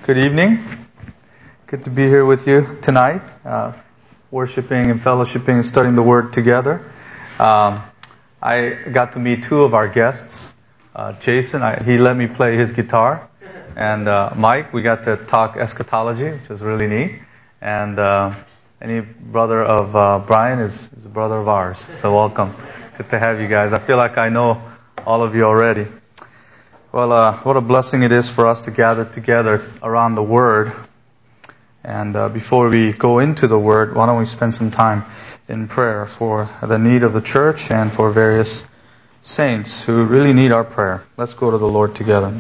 Good evening. Good to be here with you tonight, worshiping and fellowshipping and studying the Word together. I got to meet two of our guests. Jason, he let me play his guitar. And Mike, we got to talk eschatology, which was really neat. And any brother of Brian is a brother of ours. So welcome. Good to have you guys. I feel like I know all of you already. Well, what a blessing it is for us to gather together around the Word. And before we go into the Word, why don't we spend some time in prayer for the need of the church and for various saints who really need our prayer. Let's go to the Lord together.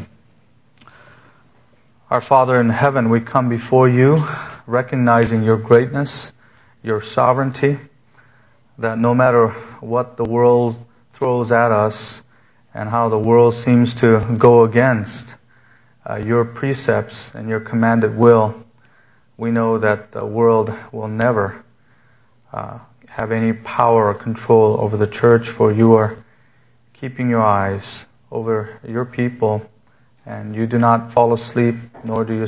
Our Father in heaven, we come before you recognizing your greatness, your sovereignty, that no matter what the world throws at us, and how the world seems to go against your precepts and your commanded will, we know that the world will never have any power or control over the church, for you are keeping your eyes over your people, and you do not fall asleep, nor do you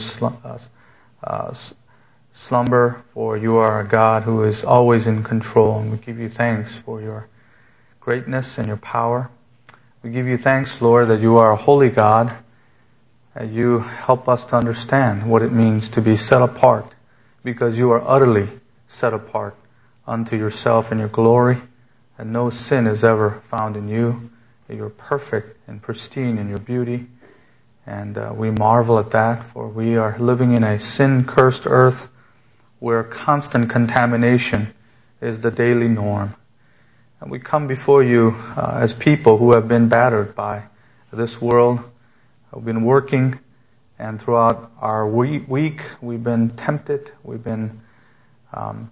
slumber, for you are a God who is always in control, and we give you thanks for your greatness and your power. We give you thanks, Lord, that you are a holy God, that you help us to understand what it means to be set apart, because you are utterly set apart unto yourself and your glory, and no sin is ever found in you, that you're perfect and pristine in your beauty, and we marvel at that, for we are living in a sin-cursed earth where constant contamination is the daily norm. And we come before you as people who have been battered by this world, who've been working, and throughout our week we've been tempted, our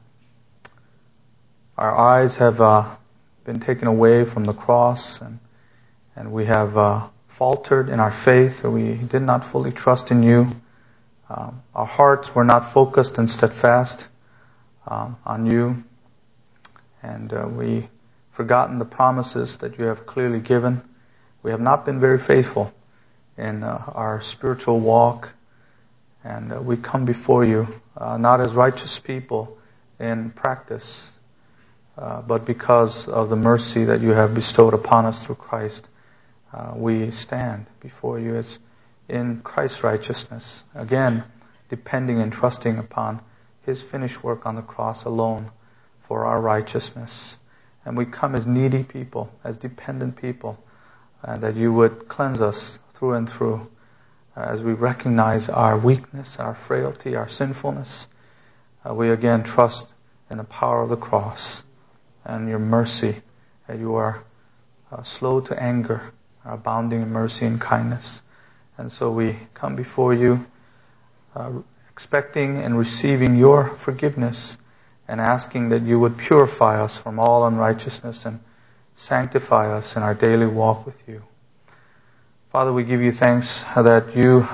eyes have been taken away from the cross, and we have faltered in our faith, we did not fully trust in you. Our hearts were not focused and steadfast on you, and we forgotten the promises that you have clearly given. We have not been very faithful in our spiritual walk, and we come before you not as righteous people in practice, but because of the mercy that you have bestowed upon us through Christ. We stand before you as in Christ's righteousness, again depending and trusting upon His finished work on the cross alone for our righteousness. And we come as needy people, as dependent people, that you would cleanse us through and through as we recognize our weakness, our frailty, our sinfulness. We again trust in the power of the cross and your mercy, that you are slow to anger, abounding in mercy and kindness. And so we come before you expecting and receiving your forgiveness, and asking that you would purify us from all unrighteousness and sanctify us in our daily walk with you. Father, we give you thanks that you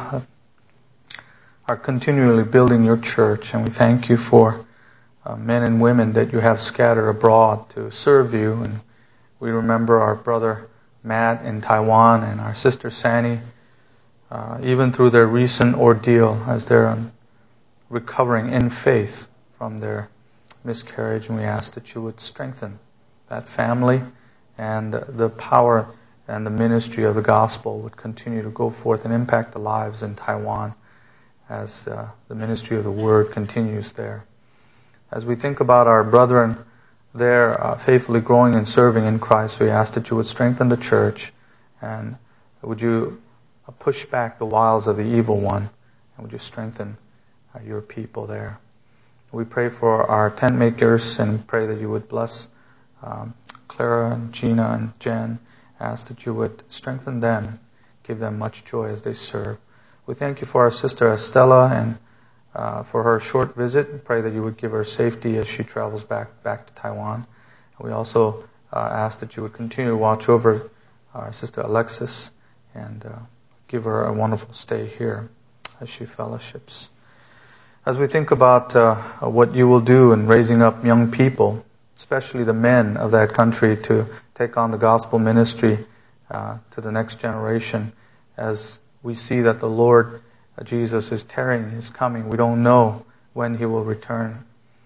are continually building your church, and we thank you for men and women that you have scattered abroad to serve you. And we remember our brother Matt in Taiwan and our sister Sani, even through their recent ordeal as they're recovering in faith from their miscarriage, and we ask that you would strengthen that family, and the power and the ministry of the gospel would continue to go forth and impact the lives in Taiwan as the ministry of the word continues there. As we think about our brethren there faithfully growing and serving in Christ, we ask that you would strengthen the church, and would you push back the wiles of the evil one, and would you strengthen your people there. We pray for our tent makers, and pray that you would bless Clara and Gina and Jen. Ask that you would strengthen them, give them much joy as they serve. We thank you for our sister Estella and for her short visit. We pray that you would give her safety as she travels back to Taiwan. We also ask that you would continue to watch over our sister Alexis and give her a wonderful stay here as she fellowships. As we think about what you will do in raising up young people, especially the men of that country, to take on the gospel ministry to the next generation, as we see that the Lord Jesus is tarrying, He's coming. We don't know when He will return,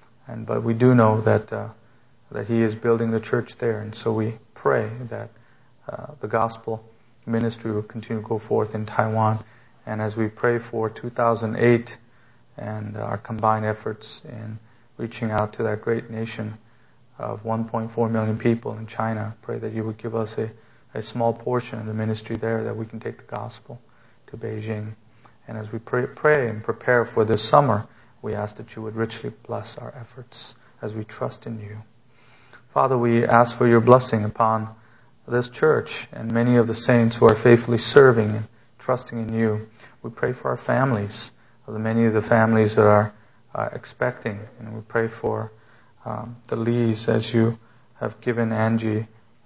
but we do know that He is building the church there, and so we pray that the gospel ministry will continue to go forth in Taiwan. And as we pray for 2008 and our combined efforts in reaching out to that great nation of 1.4 million people in China, pray that you would give us a small portion of the ministry there, that we can take the gospel to Beijing. And as we pray and prepare for this summer, we ask that you would richly bless our efforts as we trust in you. Father, we ask for your blessing upon this church and many of the saints who are faithfully serving and trusting in you. We pray for our families, many of the families that are expecting, and we pray for the Lees, as you have given Angie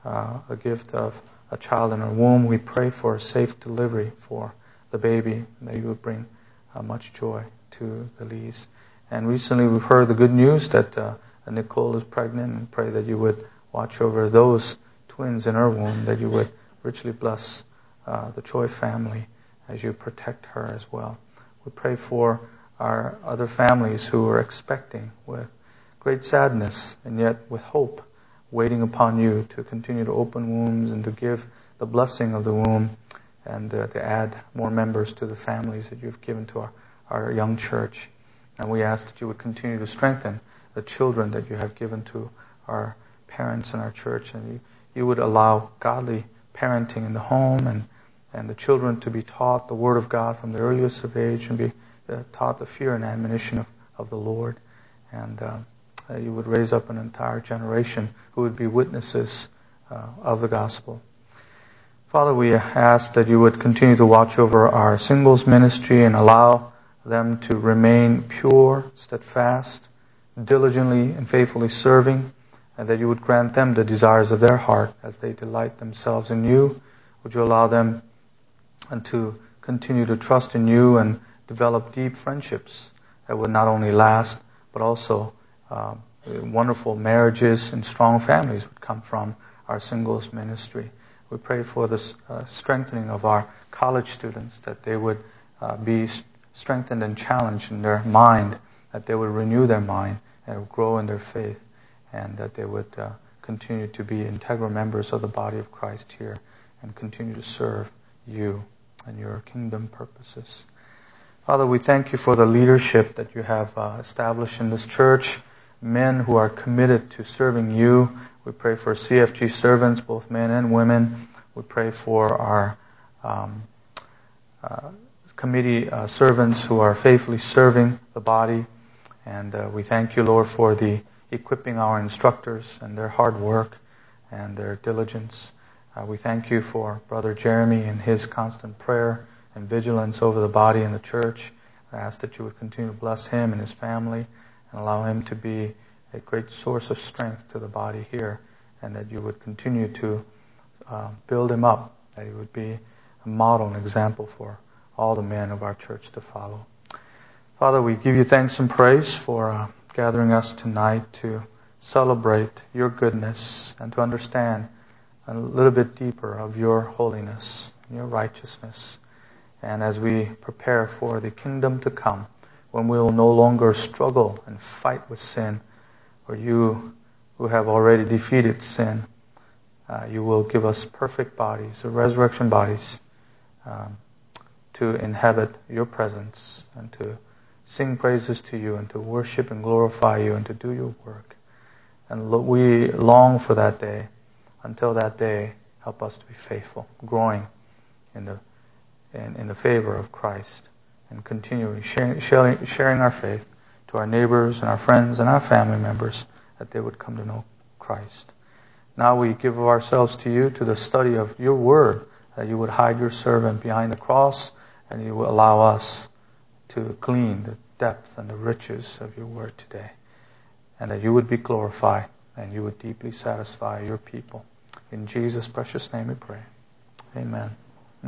a gift of a child in her womb. We pray for a safe delivery for the baby, and that you would bring much joy to the Lees. And recently we've heard the good news that Nicole is pregnant, and pray that you would watch over those twins in her womb, that you would richly bless the Choi family as you protect her as well. We pray for our other families who are expecting with great sadness and yet with hope, waiting upon you to continue to open wombs and to give the blessing of the womb, and to add more members to the families that you've given to our young church. And we ask that you would continue to strengthen the children that you have given to our parents in our church, and you would allow godly parenting in the home, and the children to be taught the Word of God from the earliest of age, and be taught the fear and admonition of the Lord. And you would raise up an entire generation who would be witnesses of the gospel. Father, we ask that you would continue to watch over our singles ministry and allow them to remain pure, steadfast, diligently and faithfully serving, and that you would grant them the desires of their heart as they delight themselves in you. Would you allow them to continue to trust in you and develop deep friendships that would not only last, but also wonderful marriages and strong families would come from our singles ministry. We pray for the strengthening of our college students, that they would be strengthened and challenged in their mind, that they would renew their mind and grow in their faith, and that they would continue to be integral members of the body of Christ here and continue to serve you and your kingdom purposes. Father, we thank you for the leadership that you have established in this church, men who are committed to serving you. We pray for CFG servants, both men and women. We pray for our committee servants who are faithfully serving the body. And we thank you, Lord, for the equipping our instructors and their hard work and their diligence. We thank you for Brother Jeremy and his constant prayer and vigilance over the body and the church. I ask that you would continue to bless him and his family and allow him to be a great source of strength to the body here, and that you would continue to build him up, that he would be a model and example for all the men of our church to follow. Father, we give you thanks and praise for gathering us tonight to celebrate your goodness and to understand a little bit deeper of your holiness, your righteousness. And as we prepare for the kingdom to come, when we will no longer struggle and fight with sin, or you who have already defeated sin, you will give us perfect bodies, or resurrection bodies, to inhabit your presence and to sing praises to you and to worship and glorify you and to do your work. And we long for that day. Until that day, help us to be faithful, growing in the favor of Christ, and continually sharing our faith to our neighbors and our friends and our family members, that they would come to know Christ. Now we give ourselves to you, to the study of your word, that you would hide your servant behind the cross, and you will allow us to glean the depth and the riches of your word today, and that you would be glorified and you would deeply satisfy your people. In Jesus' precious name we pray. Amen.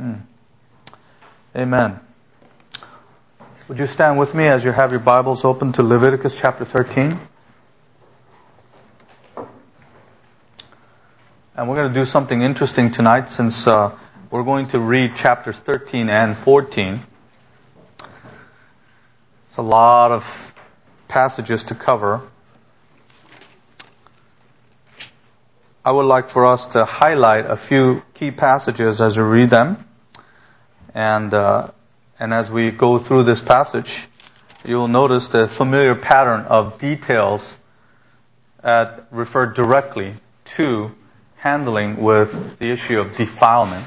Amen. Would you stand with me as you have your Bibles open to Leviticus chapter 13? And we're going to do something interesting tonight, since we're going to read chapters 13 and 14. It's a lot of passages to cover. I would like for us to highlight a few key passages as we read them. And as we go through this passage, you'll notice the familiar pattern of details that refer directly to handling with the issue of defilement.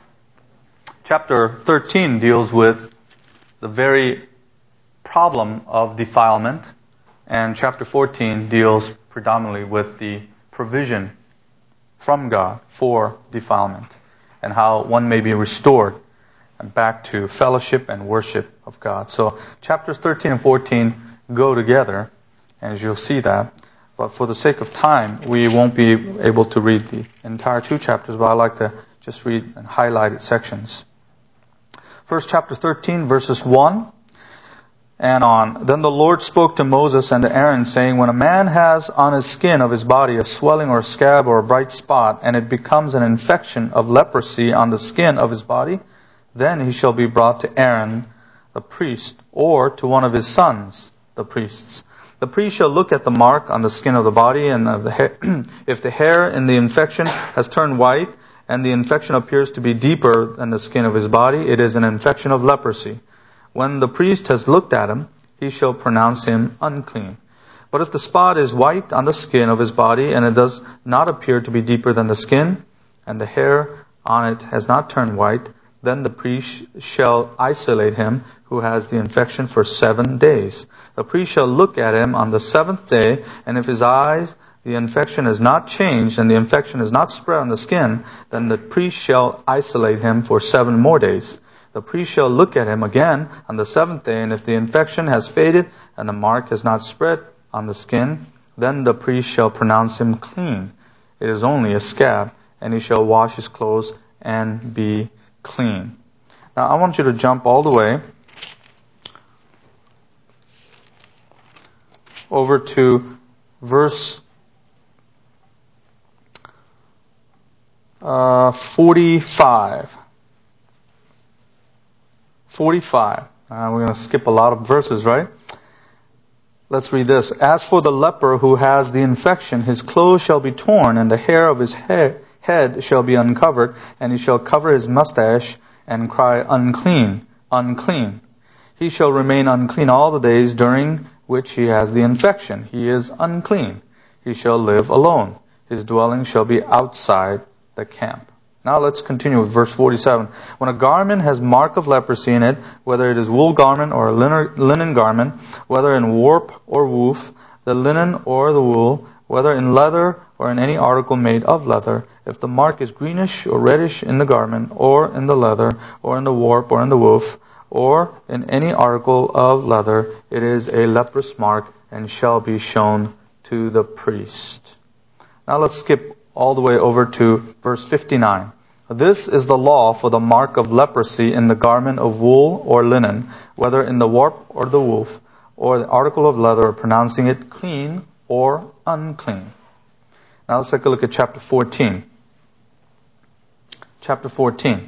Chapter 13 deals with the very problem of defilement, and chapter 14 deals predominantly with the provision from God for defilement and how one may be restored back to fellowship and worship of God. So chapters 13 and 14 go together, as you'll see that. But for the sake of time, we won't be able to read the entire 2 chapters, but I like to just read and highlighted sections. First, chapter 13, verses 1 and on. Then the Lord spoke to Moses and to Aaron, saying, when a man has on his skin of his body a swelling or a scab or a bright spot, and it becomes an infection of leprosy on the skin of his body, then he shall be brought to Aaron the priest, or to one of his sons, the priests. The priest shall look at the mark on the skin of the body, and of the hair. If the hair in the infection has turned white, and the infection appears to be deeper than the skin of his body, it is an infection of leprosy. When the priest has looked at him, he shall pronounce him unclean. But if the spot is white on the skin of his body, and it does not appear to be deeper than the skin, and the hair on it has not turned white, then the priest shall isolate him who has the infection for 7 days. The priest shall look at him on the 7th day, and if his eyes the infection has not changed, and the infection is not spread on the skin, then the priest shall isolate him for 7 more days. The priest shall look at him again on the 7th day, and if the infection has faded, and the mark has not spread on the skin, then the priest shall pronounce him clean. It is only a scab, and he shall wash his clothes and be clean. Now I want you to jump all the way over to verse 45. 45. We're going to skip a lot of verses, right? Let's read this. As for the leper who has the infection, his clothes shall be torn, and the hair of his head shall be uncovered, and he shall cover his mustache and cry, unclean, unclean. He shall remain unclean all the days during which he has the infection. He is unclean. He shall live alone. His dwelling shall be outside the camp. Now let's continue with verse 47. When a garment has mark of leprosy in it, whether it is wool garment or a linen garment, whether in warp or woof, the linen or the wool, whether in leather or in any article made of leather, if the mark is greenish or reddish in the garment, or in the leather, or in the warp, or in the woof, or in any article of leather, it is a leprous mark and shall be shown to the priest. Now let's skip all the way over to verse 59. This is the law for the mark of leprosy in the garment of wool or linen, whether in the warp or the woof, or the article of leather, pronouncing it clean or unclean. Now let's take a look at chapter 14. Chapter 14.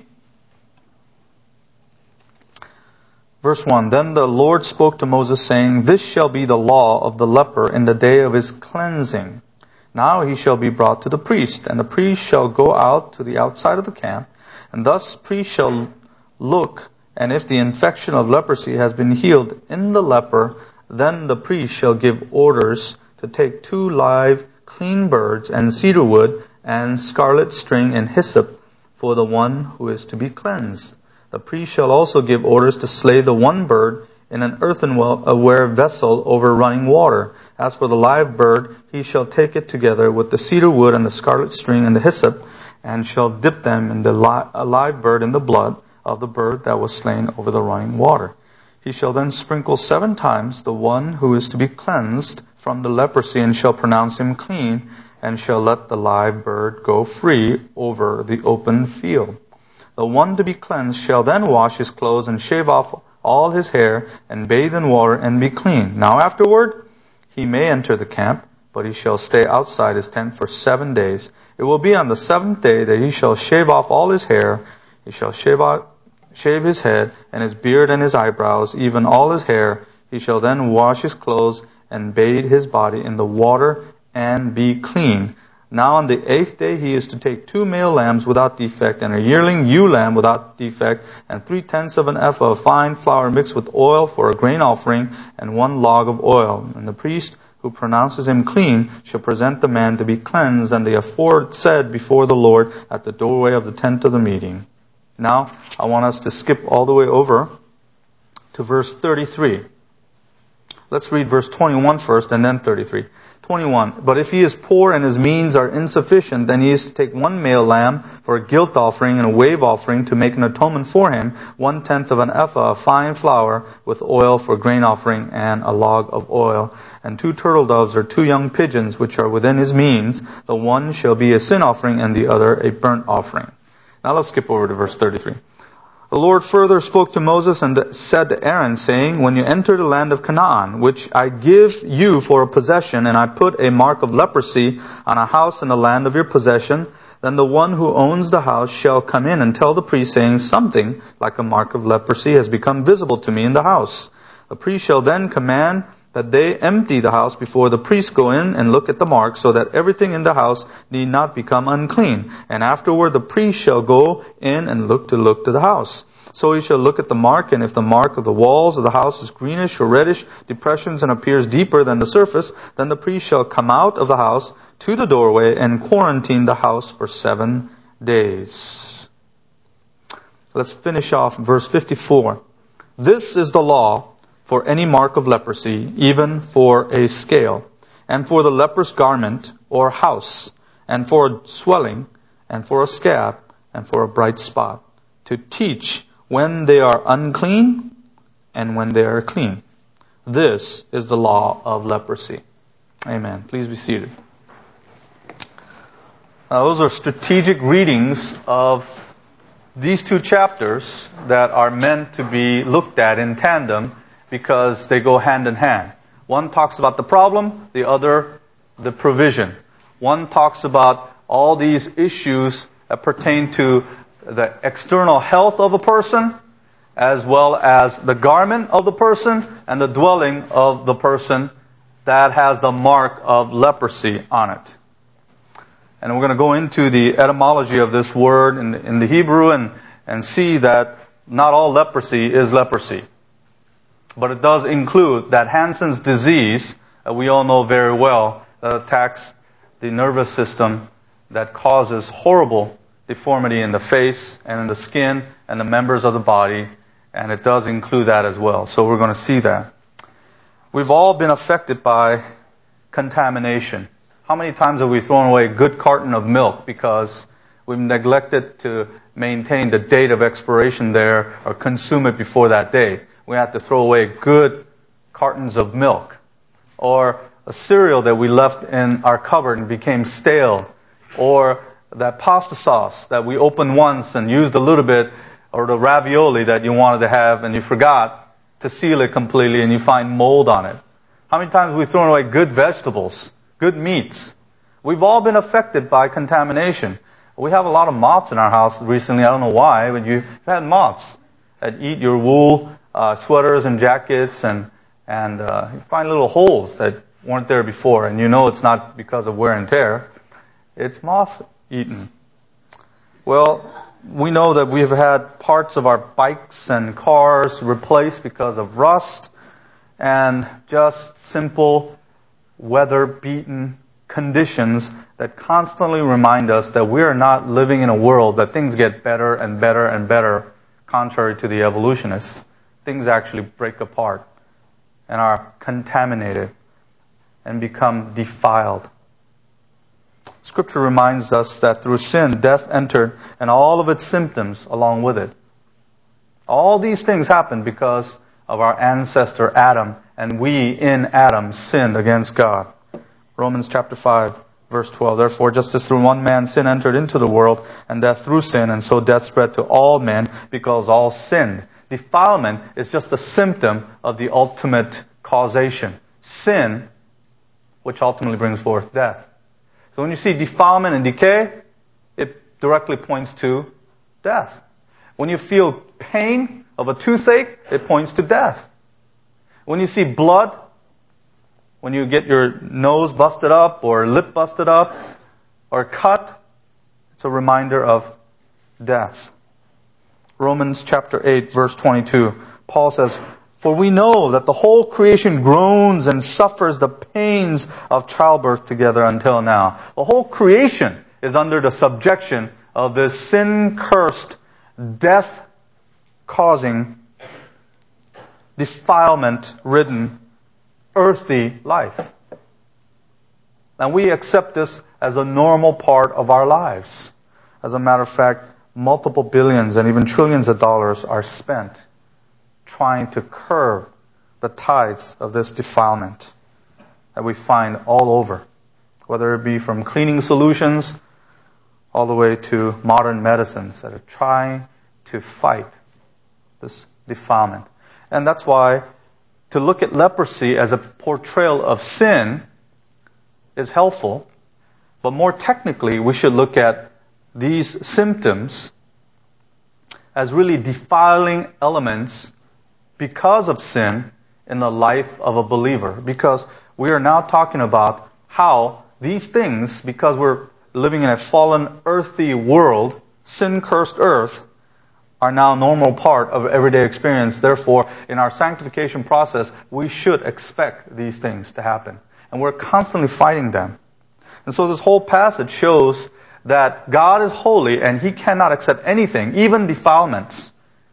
Verse 1, Then the Lord spoke to Moses, saying, This shall be the law of the leper in the day of his cleansing. Now he shall be brought to the priest, and the priest shall go out to the outside of the camp, and thus priest shall look, and if the infection of leprosy has been healed in the leper, then the priest shall give orders to take 2 live clean birds, and cedar wood, and scarlet string, and hyssop, for the one who is to be cleansed. The priest shall also give orders to slay the one bird in an earthenware vessel over running water. As for the live bird, he shall take it together with the cedar wood and the scarlet string and the hyssop, and shall dip them in the live bird in the blood of the bird that was slain over the running water. He shall then sprinkle 7 times the one who is to be cleansed from the leprosy, and shall pronounce him clean, and shall let the live bird go free over the open field. The one to be cleansed shall then wash his clothes and shave off all his hair and bathe in water and be clean. Now afterward, he may enter the camp, but he shall stay outside his tent for 7 days. It will be on the 7th day that he shall shave off all his hair. He shall shave his head and his beard and his eyebrows, even all his hair. He shall then wash his clothes and bathe his body in the water and be clean. Now on the 8th day he is to take 2 male lambs without defect, and a yearling ewe lamb without defect, and 3/10 of an ephah of fine flour mixed with oil for a grain offering, and 1 log of oil. And the priest who pronounces him clean shall present the man to be cleansed, and the aforesaid before the Lord at the doorway of the tent of the meeting. Now, I want us to skip all the way over to verse 33. Let's read verse 21 first, and then 33. 21. But if he is poor and his means are insufficient, then he is to take 1 male lamb for a guilt offering and a wave offering to make an atonement for him, 1/10 of an ephah of fine flour with oil for grain offering, and a log of oil. And 2 turtle doves or 2 young pigeons which are within his means. The one shall be a sin offering and the other a burnt offering. Now let's skip over to verse 33. The Lord further spoke to Moses and said to Aaron, saying, when you enter the land of Canaan, which I give you for a possession, and I put a mark of leprosy on a house in the land of your possession, then the one who owns the house shall come in and tell the priest, saying, something like a mark of leprosy has become visible to me in the house. The priest shall then command that they empty the house before the priests go in and look at the mark, so that everything in the house need not become unclean. And afterward the priest shall go in and look to the house. So he shall look at the mark, and if the mark of the walls of the house is greenish or reddish depressions and appears deeper than the surface, then the priest shall come out of the house to the doorway and quarantine the house for 7 days. Let's finish off verse 54. This is the law for any mark of leprosy, even for a scale, and for the leprous garment or house, and for a swelling, and for a scab, and for a bright spot, to teach when they are unclean and when they are clean. This is the law of leprosy. Amen. Please be seated. Those are strategic readings of these 2 chapters that are meant to be looked at in tandem, because they go hand in hand. One talks about the problem, the other the provision. One talks about all these issues that pertain to the external health of a person, as well as the garment of the person and the dwelling of the person that has the mark of leprosy on it. And we're going to go into the etymology of this word in the Hebrew and see that not all leprosy is leprosy. But it does include that Hansen's disease that we all know very well, that attacks the nervous system, that causes horrible deformity in the face and in the skin and the members of the body. And it does include that as well. So we're going to see that. We've all been affected by contamination. How many times have we thrown away a good carton of milk because we've neglected to maintain the date of expiration there or consume it before that day? We have to throw away good cartons of milk. Or a cereal that we left in our cupboard and became stale. Or that pasta sauce that we opened once and used a little bit. Or the ravioli that you wanted to have and you forgot to seal it completely and you find mold on it. How many times have we thrown away good vegetables, good meats? We've all been affected by contamination. We have a lot of moths in our house recently. I don't know why, but you've had moths that eat your wool, sweaters and jackets, and you find little holes that weren't there before, and you know it's not because of wear and tear. It's moth-eaten. Well, we know that we've had parts of our bikes and cars replaced because of rust and just simple weather-beaten conditions that constantly remind us that we are not living in a world that things get better and better and better, contrary to the evolutionists. Things actually break apart and are contaminated and become defiled. Scripture reminds us that through sin, death entered and all of its symptoms along with it. All these things happened because of our ancestor Adam, and we in Adam sinned against God. Romans chapter 5, verse 12. Therefore, just as through one man sin entered into the world, and death through sin, and so death spread to all men because all sinned. Defilement is just a symptom of the ultimate causation. Sin, which ultimately brings forth death. So when you see defilement and decay, it directly points to death. When you feel pain of a toothache, it points to death. When you see blood, when you get your nose busted up or lip busted up or cut, it's a reminder of death. Romans chapter 8, verse 22, Paul says, "For we know that the whole creation groans and suffers the pains of childbirth together until now." The whole creation is under the subjection of this sin-cursed, death-causing, defilement-ridden, earthy life. And we accept this as a normal part of our lives. As a matter of fact, multiple billions and even trillions of dollars are spent trying to curb the tides of this defilement that we find all over, whether it be from cleaning solutions all the way to modern medicines that are trying to fight this defilement. And that's why to look at leprosy as a portrayal of sin is helpful, but more technically we should look at these symptoms as really defiling elements because of sin in the life of a believer. Because we are now talking about how these things, because we're living in a fallen, earthy world, sin-cursed earth, are now a normal part of everyday experience. Therefore, in our sanctification process, we should expect these things to happen. And we're constantly fighting them. And so this whole passage shows that God is holy and He cannot accept anything, even defilements.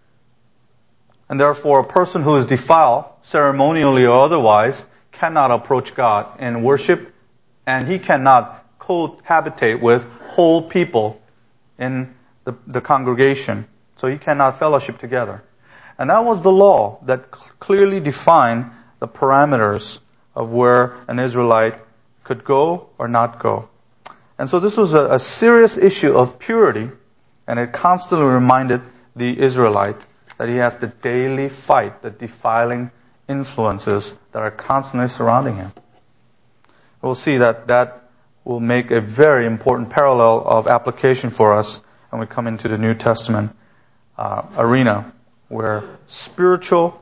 And therefore, a person who is defiled, ceremonially or otherwise, cannot approach God in worship, and he cannot cohabitate with whole people in the congregation. So he cannot fellowship together. And that was the law that clearly defined the parameters of where an Israelite could go or not go. And so this was a serious issue of purity, and it constantly reminded the Israelite that he has to daily fight the defiling influences that are constantly surrounding him. We'll see that will make a very important parallel of application for us when we come into the New Testament arena, where spiritual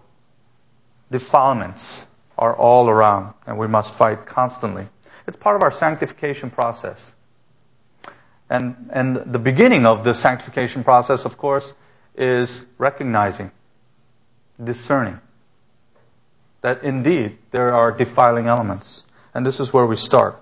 defilements are all around, and we must fight constantly. It's part of our sanctification process. And the beginning of the sanctification process, of course, is recognizing, discerning, that indeed there are defiling elements. And this is where we start.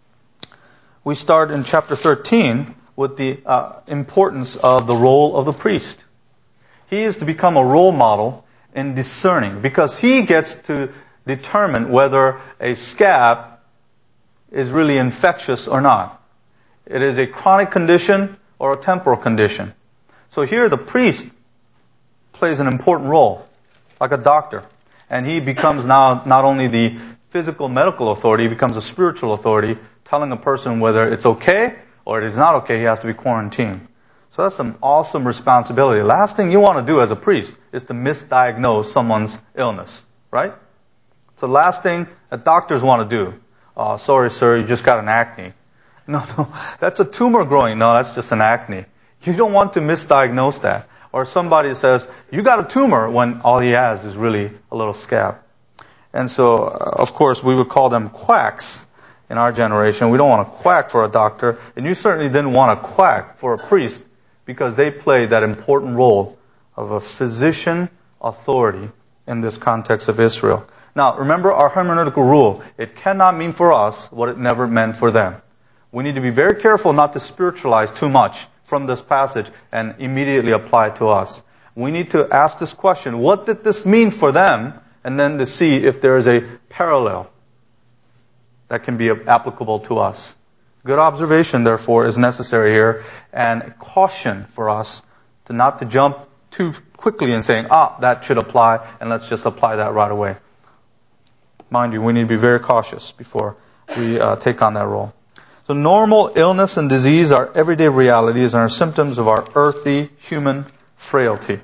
We start in chapter 13 with the importance of the role of the priest. He is to become a role model in discerning, because he gets to determine whether a scab is really infectious or not. It is a chronic condition or a temporal condition. So here the priest plays an important role, like a doctor. And he becomes now not only the physical medical authority, he becomes a spiritual authority, telling a person whether it's okay or it is not okay, he has to be quarantined. So that's some awesome responsibility. Last thing you want to do as a priest is to misdiagnose someone's illness, right? So the last thing that doctors want to do, "Oh, sorry sir, you just got an acne." No, that's a tumor growing. No, that's just an acne. You don't want to misdiagnose that. Or somebody says, "You got a tumor," when all he has is really a little scab. And so, of course, we would call them quacks in our generation. We don't want to quack for a doctor, and you certainly didn't want to quack for a priest, because they played that important role of a physician authority in this context of Israel. Now, remember our hermeneutical rule. It cannot mean for us what it never meant for them. We need to be very careful not to spiritualize too much from this passage and immediately apply it to us. We need to ask this question, what did this mean for them? And then to see if there is a parallel that can be applicable to us. Good observation, therefore, is necessary here, and caution for us not to jump too quickly in saying, that should apply, and let's just apply that right away. Mind you, we need to be very cautious before we take on that role. So normal illness and disease are everyday realities and are symptoms of our earthy human frailty.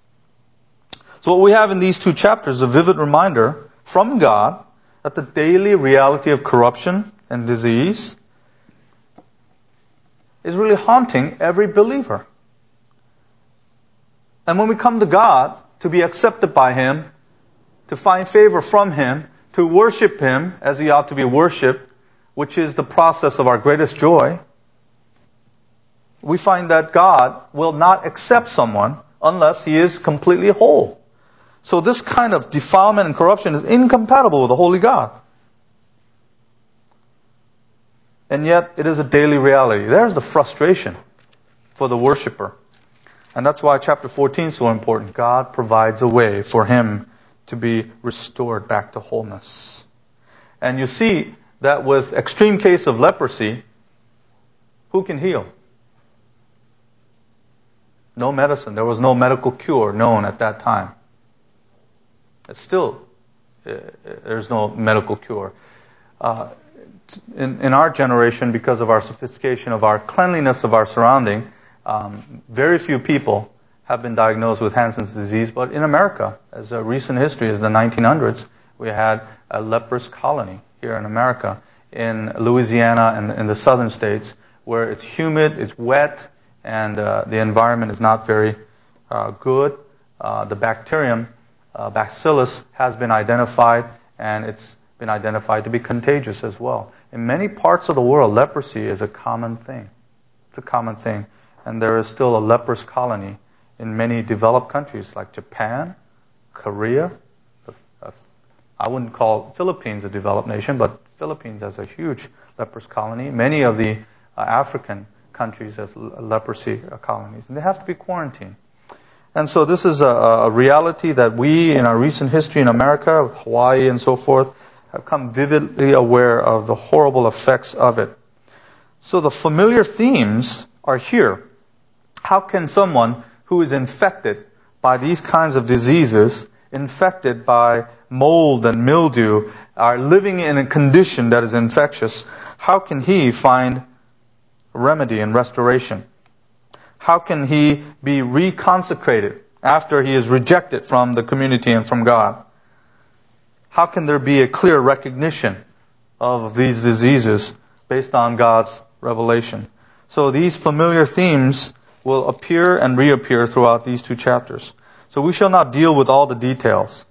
So what we have in these two chapters is a vivid reminder from God that the daily reality of corruption and disease is really haunting every believer. And when we come to God to be accepted by Him, to find favor from Him, to worship Him as He ought to be worshipped, which is the process of our greatest joy, we find that God will not accept someone unless he is completely whole. So this kind of defilement and corruption is incompatible with the holy God. And yet it is a daily reality. There's the frustration for the worshiper. And that's why chapter 14 is so important. God provides a way for him to be restored back to wholeness. And you see that with extreme case of leprosy, who can heal? No medicine. There was no medical cure known at that time. There's no medical cure. In our generation, because of our sophistication, of our cleanliness of our surrounding, very few people have been diagnosed with Hansen's disease. But in America, as a recent history, as the 1900s, we had a leprous colony here in America, in Louisiana and in the southern states, where it's humid, it's wet, and the environment is not very good. The bacterium, Bacillus, has been identified, and it's been identified to be contagious as well. In many parts of the world, leprosy is a common thing. It's a common thing. And there is still a leprous colony in many developed countries like Japan, Korea. I wouldn't call Philippines a developed nation, but Philippines has a huge leprous colony. Many of the African countries have leprosy colonies, and they have to be quarantined. And so this is a reality that we, in our recent history in America, Hawaii and so forth, have come vividly aware of the horrible effects of it. So the familiar themes are here. How can someone who is infected by these kinds of diseases, infected by mold and mildew, are living in a condition that is infectious, how can he find remedy and restoration? How can he be reconsecrated after he is rejected from the community and from God? How can there be a clear recognition of these diseases based on God's revelation? So these familiar themes will appear and reappear throughout these two chapters. So we shall not deal with all the details,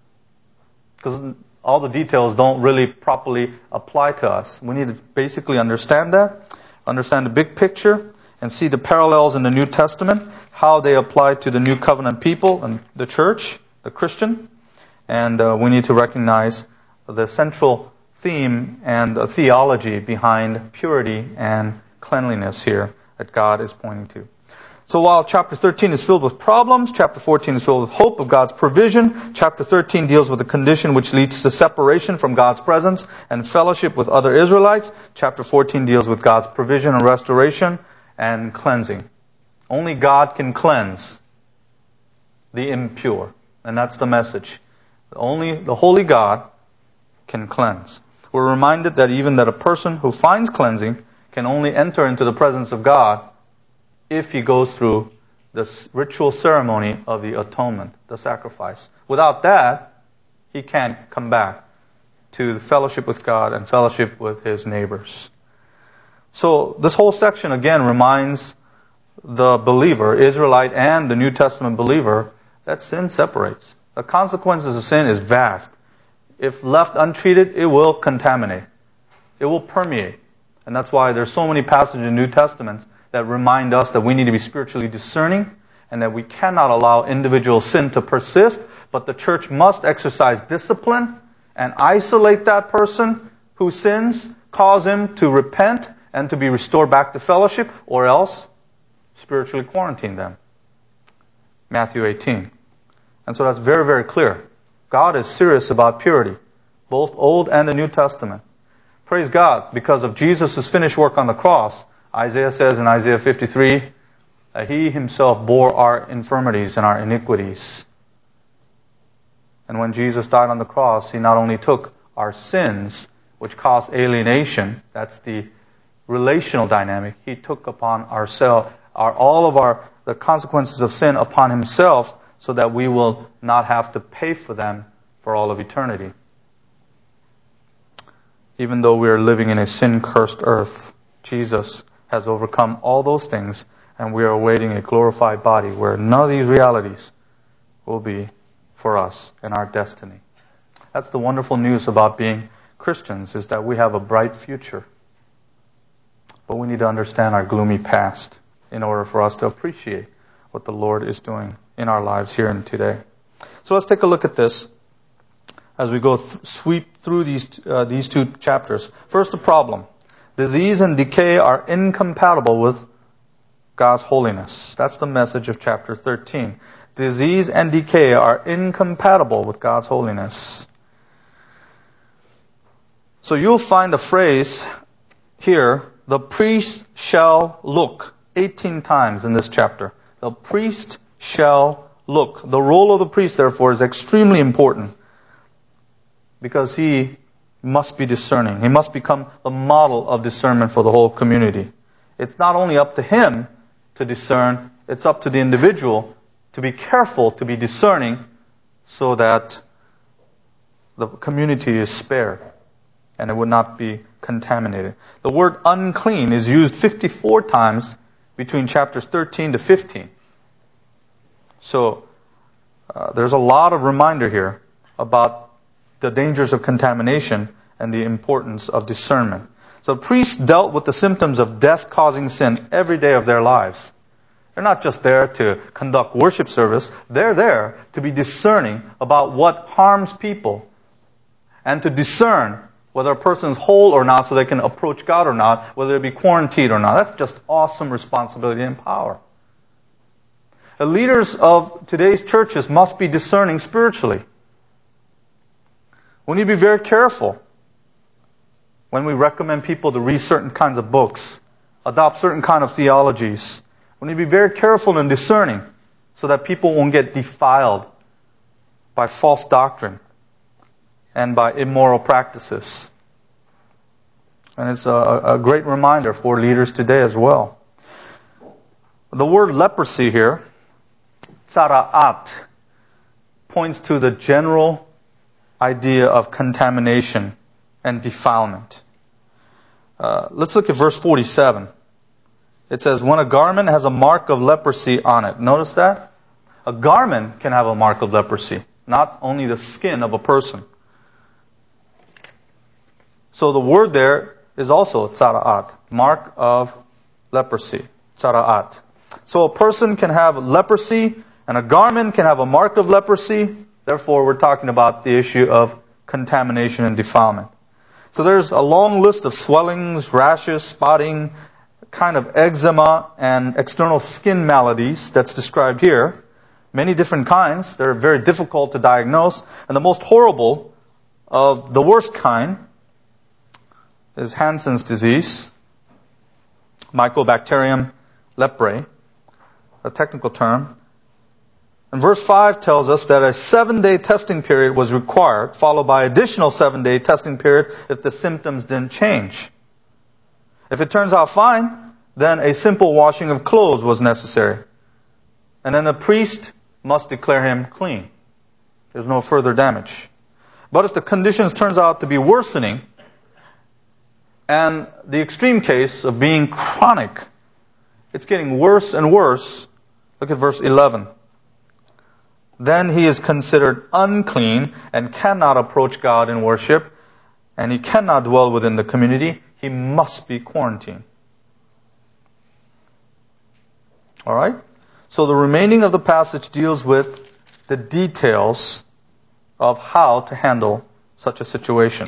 because all the details don't really properly apply to us. We need to basically understand that, understand the big picture, and see the parallels in the New Testament, how they apply to the New Covenant people and the church, the Christian. And we need to recognize the central theme and theology behind purity and cleanliness here that God is pointing to. So while chapter 13 is filled with problems, chapter 14 is filled with hope of God's provision, chapter 13 deals with a condition which leads to separation from God's presence and fellowship with other Israelites, chapter 14 deals with God's provision and restoration and cleansing. Only God can cleanse the impure. And that's the message. Only the holy God can cleanse. We're reminded that even that a person who finds cleansing can only enter into the presence of God if he goes through the ritual ceremony of the atonement, the sacrifice. Without that, he can't come back to fellowship with God and fellowship with his neighbors. So this whole section again reminds the believer, Israelite and the New Testament believer, that sin separates. The consequences of sin is vast. If left untreated, it will contaminate. It will permeate. And that's why there's so many passages in the New Testament that remind us that we need to be spiritually discerning and that we cannot allow individual sin to persist, but the church must exercise discipline and isolate that person who sins, cause him to repent and to be restored back to fellowship, or else spiritually quarantine them. Matthew 18. And so that's very, very clear. God is serious about purity, both Old and the New Testament. Praise God, because of Jesus' finished work on the cross, Isaiah says in Isaiah 53, He Himself bore our infirmities and our iniquities. And when Jesus died on the cross, He not only took our sins, which caused alienation, that's the relational dynamic, He took upon ourselves the consequences of sin upon Himself, so that we will not have to pay for them for all of eternity. Even though we are living in a sin-cursed earth, Jesus has overcome all those things, and we are awaiting a glorified body where none of these realities will be for us in our destiny. That's the wonderful news about being Christians, is that we have a bright future. But we need to understand our gloomy past in order for us to appreciate what the Lord is doing in our lives here and today. So let's take a look at this as we go sweep through these two chapters. First, the problem. Disease and decay are incompatible with God's holiness. That's the message of chapter 13. Disease and decay are incompatible with God's holiness. So you'll find the phrase here, the priest shall look, 18 times in this chapter. The priest shall look. The role of the priest, therefore, is extremely important because he must be discerning. He must become the model of discernment for the whole community. It's not only up to him to discern, it's up to the individual to be careful, to be discerning, so that the community is spared and it would not be contaminated. The word unclean is used 54 times between chapters 13 to 15. So there's a lot of reminder here about the dangers of contamination and the importance of discernment. So priests dealt with the symptoms of death-causing sin every day of their lives. They're not just there to conduct worship service. They're there to be discerning about what harms people and to discern whether a person is whole or not so they can approach God or not, whether they be quarantined or not. That's just awesome responsibility and power. The leaders of today's churches must be discerning spiritually. We need to be very careful when we recommend people to read certain kinds of books, adopt certain kind of theologies. We need to be very careful in discerning so that people won't get defiled by false doctrine and by immoral practices. And it's a great reminder for leaders today as well. The word leprosy here, tzara'at, points to the general idea of contamination and defilement. Let's look at verse 47. It says, when a garment has a mark of leprosy on it. Notice that? A garment can have a mark of leprosy, not only the skin of a person. So the word there is also tzara'at, mark of leprosy, tzara'at. So a person can have leprosy, and a garment can have a mark of leprosy. Therefore, we're talking about the issue of contamination and defilement. So there's a long list of swellings, rashes, spotting, kind of eczema, and external skin maladies that's described here. Many different kinds. They're very difficult to diagnose. And the most horrible of the worst kind is Hansen's disease, Mycobacterium leprae, a technical term. And verse 5 tells us that a 7-day testing period was required, followed by additional 7-day testing period if the symptoms didn't change. If it turns out fine, then a simple washing of clothes was necessary. And then the priest must declare him clean. There's no further damage. But if the conditions turns out to be worsening, and the extreme case of being chronic, it's getting worse and worse. Look at verse 11. Then he is considered unclean and cannot approach God in worship, and he cannot dwell within the community. He must be quarantined. All right? So the remaining of the passage deals with the details of how to handle such a situation.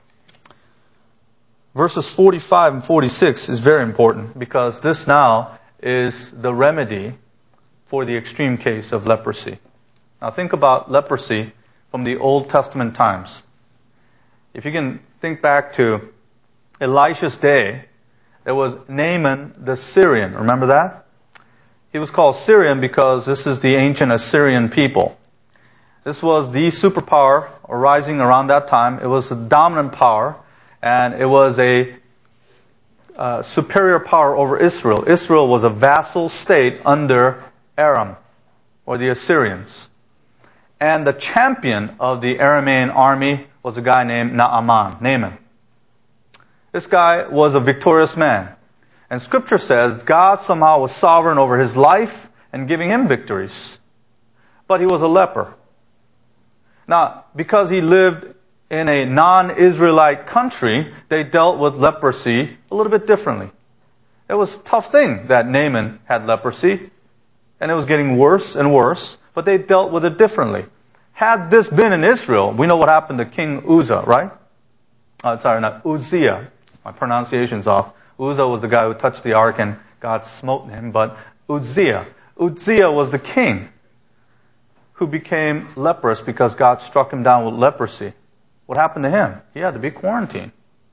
Verses 45 and 46 is very important because this now is the remedy for the extreme case of leprosy. Now think about leprosy from the Old Testament times. If you can think back to Elisha's day, there was Naaman the Syrian. Remember that? He was called Syrian because this is the ancient Assyrian people. This was the superpower arising around that time. It was the dominant power, and it was a superior power over Israel. Israel was a vassal state under Aram, or the Assyrians. And the champion of the Aramean army was a guy named Naaman. This guy was a victorious man. And Scripture says God somehow was sovereign over his life and giving him victories. But he was a leper. Now, because he lived in a non-Israelite country, they dealt with leprosy a little bit differently. It was a tough thing that Naaman had leprosy, and it was getting worse and worse, but they dealt with it differently. Had this been in Israel, we know what happened to King Uzzah, right? Uzziah. My pronunciation's off. Uzzah was the guy who touched the ark and God smote him, but Uzziah. Uzziah was the king who became leprous because God struck him down with leprosy. What happened to him? He had to be quarantined.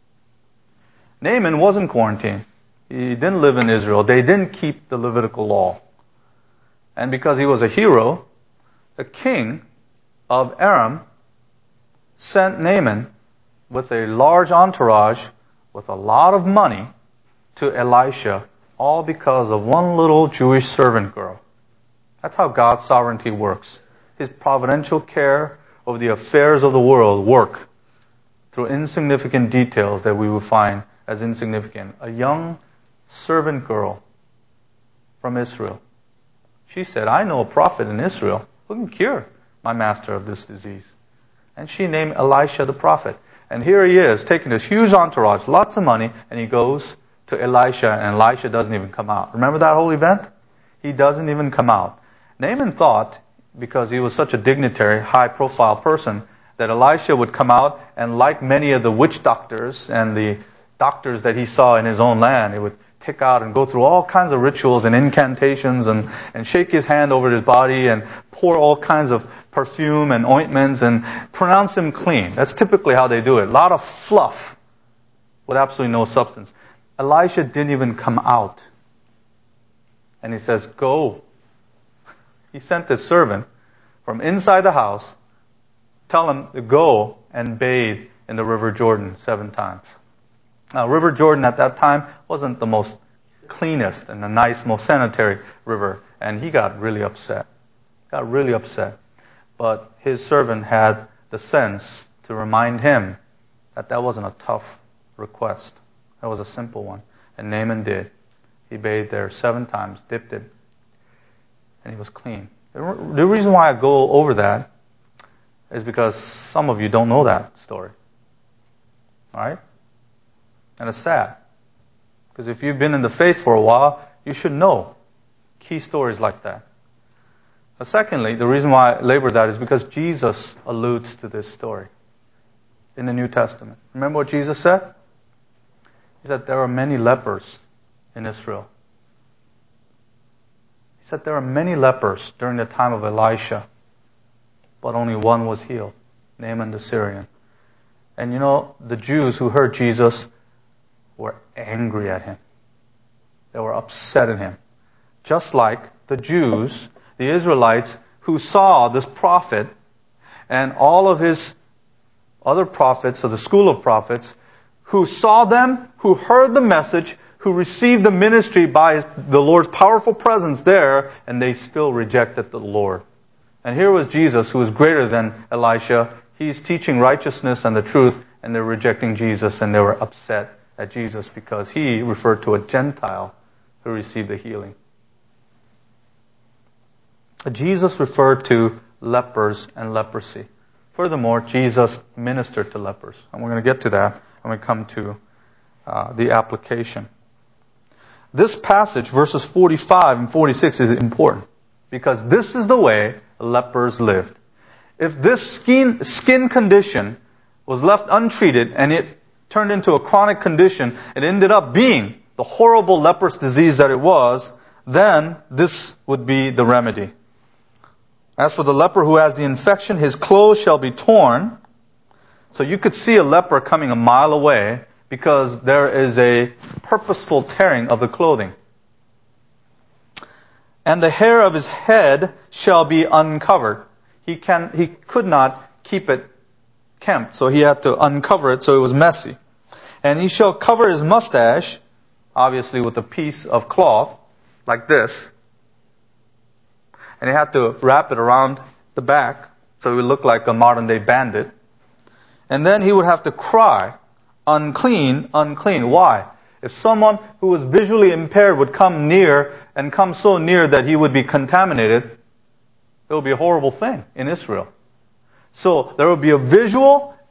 Naaman wasn't quarantined. He didn't live in Israel. They didn't keep the Levitical law. And because he was a hero, the king of Aram sent Naaman with a large entourage with a lot of money to Elisha, all because of one little Jewish servant girl. That's how God's sovereignty works. His providential care over the affairs of the world work through insignificant details that we would find as insignificant. A young servant girl from Israel. She said, I know a prophet in Israel who can cure my master of this disease. And she named Elisha the prophet. And here he is, taking this huge entourage, lots of money, and he goes to Elisha, and Elisha doesn't even come out. Remember that whole event? He doesn't even come out. Naaman thought, because he was such a dignitary, high-profile person, that Elisha would come out, and like many of the witch doctors and the doctors that he saw in his own land, he would pick out and go through all kinds of rituals and incantations and shake his hand over his body and pour all kinds of perfume and ointments and pronounce him clean. That's typically how they do it. A lot of fluff with absolutely no substance. Elisha didn't even come out. And he says, go. He sent his servant from inside the house, tell him to go and bathe in the River Jordan 7 times. Now, River Jordan at that time wasn't the most cleanest and the nice, most sanitary river. And he got really upset. But his servant had the sense to remind him that that wasn't a tough request. That was a simple one. And Naaman did. He bathed there 7 times, dipped it, and he was clean. The reason why I go over that is because some of you don't know that story. All right? And it's sad. Because if you've been in the faith for a while, you should know key stories like that. But secondly, the reason why I labor that is because Jesus alludes to this story in the New Testament. Remember what Jesus said? He said there are many lepers in Israel. He said there are many lepers during the time of Elisha, but only one was healed, Naaman the Syrian. And you know, the Jews who heard Jesus were angry at him. They were upset at him. Just like the Jews, the Israelites, who saw this prophet and all of his other prophets, of the school of prophets, who saw them, who heard the message, who received the ministry by the Lord's powerful presence there, and they still rejected the Lord. And here was Jesus, who was greater than Elisha. He's teaching righteousness and the truth, and they're rejecting Jesus, and they were upset at Jesus because he referred to a Gentile who received the healing. Jesus referred to lepers and leprosy. Furthermore, Jesus ministered to lepers. And we're going to get to that when we come to the application. This passage, verses 45 and 46, is important because this is the way lepers lived. If this skin condition was left untreated and it turned into a chronic condition, it ended up being the horrible leprous disease that it was, then this would be the remedy. As for the leper who has the infection, his clothes shall be torn. So you could see a leper coming a mile away because there is a purposeful tearing of the clothing. And the hair of his head shall be uncovered. He could not keep it kempt, so he had to uncover it, so it was messy. And he shall cover his mustache, obviously with a piece of cloth, like this. And he had to wrap it around the back, so he would look like a modern-day bandit. And then he would have to cry, unclean, unclean. Why? If someone who was visually impaired would come near, and come so near that he would be contaminated, it would be a horrible thing in Israel. So there would be a visual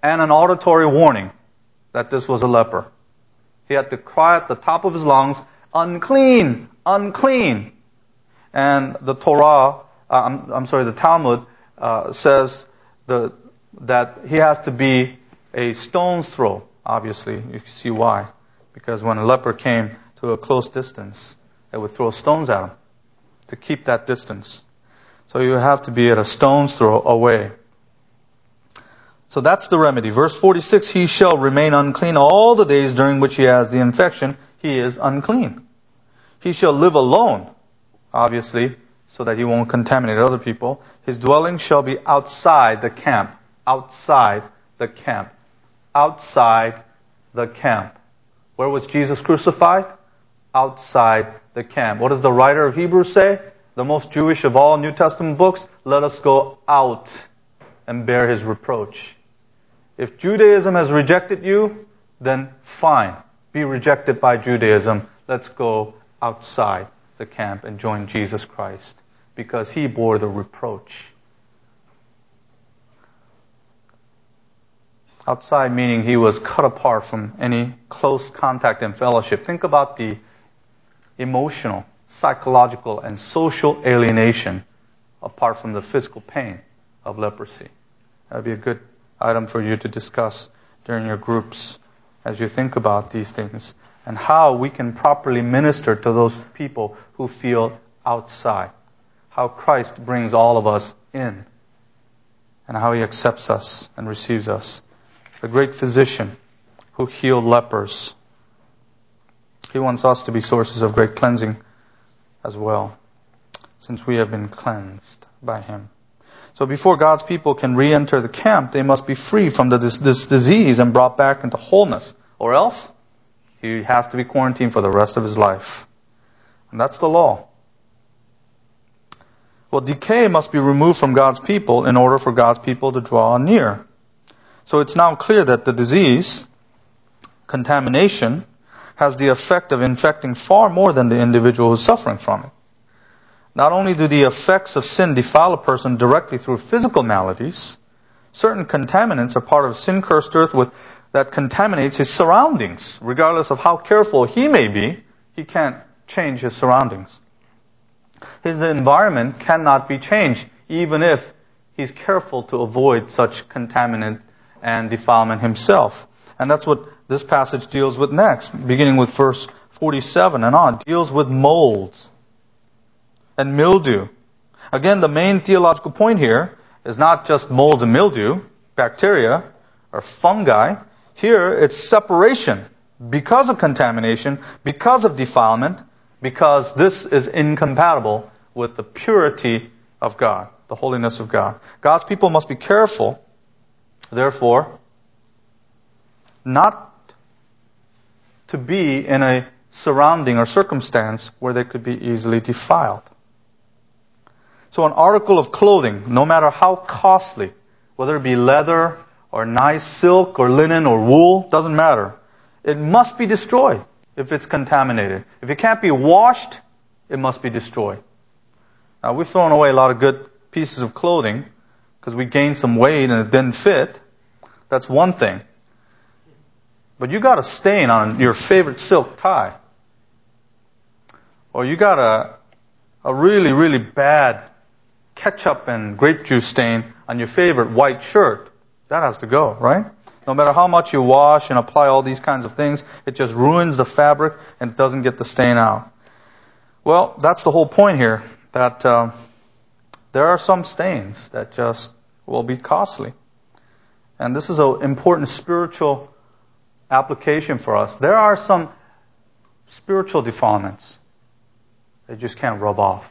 and an auditory warning that this was a leper. He had to cry at the top of his lungs, unclean, unclean. And the the Talmud says that he has to be a stone's throw. Obviously, you can see why. Because when a leper came to a close distance, they would throw stones at him to keep that distance. So you have to be at a stone's throw away. So that's the remedy. Verse 46, he shall remain unclean all the days during which he has the infection. He is unclean. He shall live alone, obviously, so that he won't contaminate other people. His dwelling shall be outside the camp. Outside the camp. Outside the camp. Where was Jesus crucified? Outside the camp. What does the writer of Hebrews say? The most Jewish of all New Testament books. Let us go out and bear his reproach. If Judaism has rejected you, then fine. Be rejected by Judaism. Let's go outside the camp and join Jesus Christ, because he bore the reproach. Outside meaning he was cut apart from any close contact and fellowship. Think about the emotional, psychological, and social alienation apart from the physical pain of leprosy. That would be a good item for you to discuss during your groups as you think about these things and how we can properly minister to those people who feel outside. How Christ brings all of us in and how he accepts us and receives us. The great physician who healed lepers. He wants us to be sources of great cleansing as well, since we have been cleansed by him. So before God's people can re-enter the camp, they must be free from this disease and brought back into wholeness. Or else, he has to be quarantined for the rest of his life. And that's the law. Well, decay must be removed from God's people in order for God's people to draw near. So it's now clear that the disease, contamination, has the effect of infecting far more than the individual who is suffering from it. Not only do the effects of sin defile a person directly through physical maladies, certain contaminants are part of sin-cursed earth that contaminates his surroundings. Regardless of how careful he may be, he can't change his surroundings. His environment cannot be changed, even if he's careful to avoid such contaminant and defilement himself. And that's what this passage deals with next, beginning with verse 47 and on. It deals with molds and mildew. Again, the main theological point here is not just molds and mildew, bacteria or fungi. Here, it's separation because of contamination, because of defilement, because this is incompatible with the purity of God, the holiness of God. God's people must be careful, therefore, not to be in a surrounding or circumstance where they could be easily defiled. So an article of clothing, no matter how costly, whether it be leather or nice silk or linen or wool, doesn't matter. It must be destroyed if it's contaminated. If it can't be washed, it must be destroyed. Now, we've thrown away a lot of good pieces of clothing because we gained some weight and it didn't fit. That's one thing. But you got a stain on your favorite silk tie. Or you got a really, really bad ketchup and grape juice stain on your favorite white shirt. That has to go, right? No matter how much you wash and apply all these kinds of things, it just ruins the fabric and it doesn't get the stain out. Well, that's the whole point here, that there are some stains that just will be costly. And this is an important spiritual application for us. There are some spiritual defilements that you just can't rub off.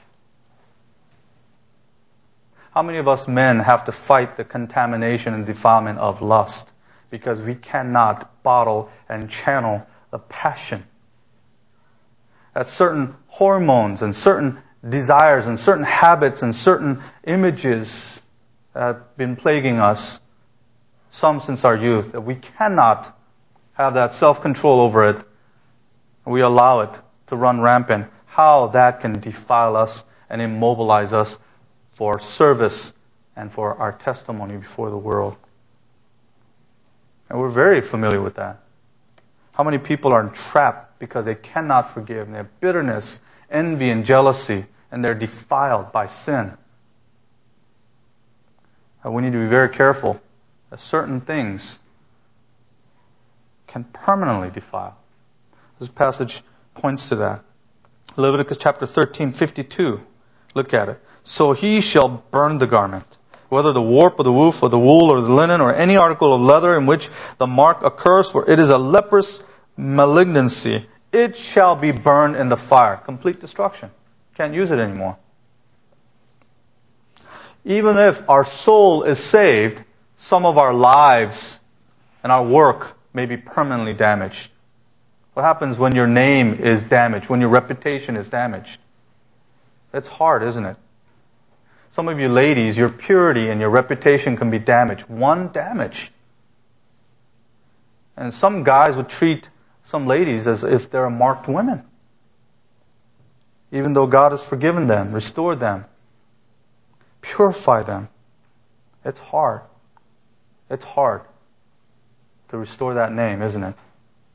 How many of us men have to fight the contamination and defilement of lust because we cannot bottle and channel the passion that certain hormones and certain desires and certain habits and certain images have been plaguing us, some since our youth, that we cannot have that self-control over it, and we allow it to run rampant. How that can defile us and immobilize us for service and for our testimony before the world. And we're very familiar with that. How many people are trapped because they cannot forgive, and they have bitterness, envy, and jealousy, and they're defiled by sin. And we need to be very careful that certain things can permanently defile. This passage points to that. Leviticus chapter 13:52. Look at it. So he shall burn the garment, whether the warp or the woof or the wool or the linen or any article of leather in which the mark occurs, for it is a leprous malignancy. It shall be burned in the fire. Complete destruction. Can't use it anymore. Even if our soul is saved, some of our lives and our work may be permanently damaged. What happens when your name is damaged, when your reputation is damaged? It's hard, isn't it? Some of you ladies, your purity and your reputation can be damaged. One damage. And some guys would treat some ladies as if they're marked women. Even though God has forgiven them, restored them, purify them. It's hard. It's hard to restore that name, isn't it?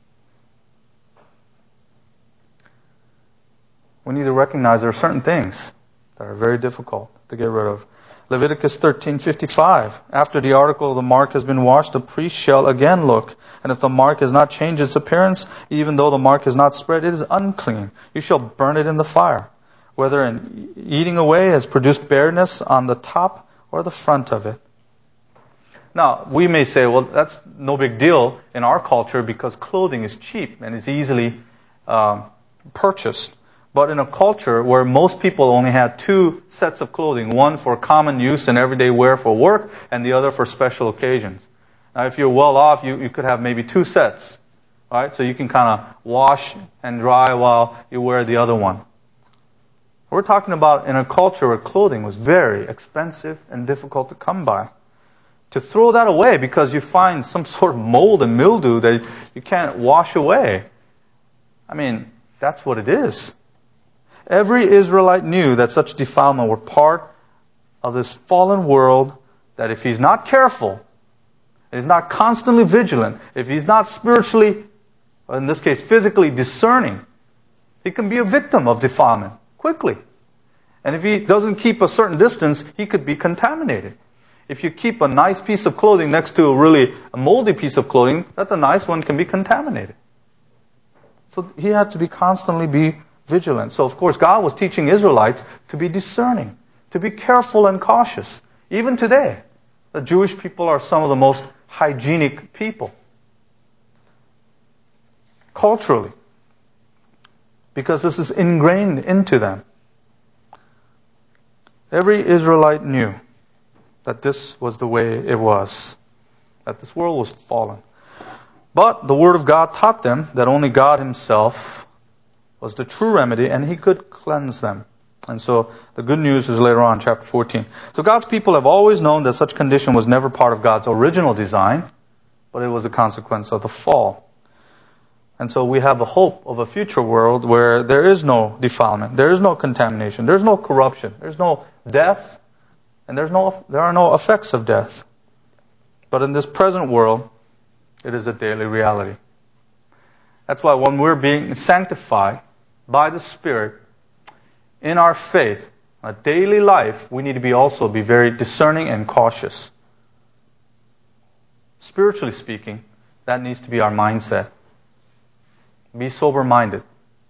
We need to recognize there are certain things that are very difficult to get rid of. Leviticus 13:55. After the article of the mark has been washed, the priest shall again look. And if the mark has not changed its appearance, even though the mark is not spread, it is unclean. You shall burn it in the fire. Whether in eating away has produced bareness on the top or the front of it. Now, we may say, well, that's no big deal in our culture because clothing is cheap and is easily purchased. But in a culture where most people only had two sets of clothing, one for common use and everyday wear for work, and the other for special occasions. Now, if you're well off, you could have maybe two sets, right? So you can kind of wash and dry while you wear the other one. We're talking about in a culture where clothing was very expensive and difficult to come by. To throw that away because you find some sort of mold and mildew that you can't wash away. I mean, that's what it is. Every Israelite knew that such defilement were part of this fallen world, that if he's not careful, if he's not constantly vigilant, if he's not spiritually, or in this case physically discerning, he can be a victim of defilement quickly. And if he doesn't keep a certain distance, he could be contaminated. If you keep a nice piece of clothing next to a moldy piece of clothing, that the nice one can be contaminated. So he had to constantly be vigilant. So of course God was teaching Israelites to be discerning, to be careful and cautious. Even today, the Jewish people are some of the most hygienic people. Culturally. Because this is ingrained into them. Every Israelite knew that this was the way it was. That this world was fallen. But the Word of God taught them that only God Himself was the true remedy, and He could cleanse them. And so the good news is later on, chapter 14. So God's people have always known that such condition was never part of God's original design, but it was a consequence of the fall. And so we have the hope of a future world where there is no defilement, there is no contamination, there is no corruption, there is no death, and there are no effects of death. But in this present world, it is a daily reality. That's why when we're being sanctified by the Spirit in our faith, our daily life, we need to also be very discerning and cautious. Spiritually speaking, that needs to be our mindset. Be sober-minded.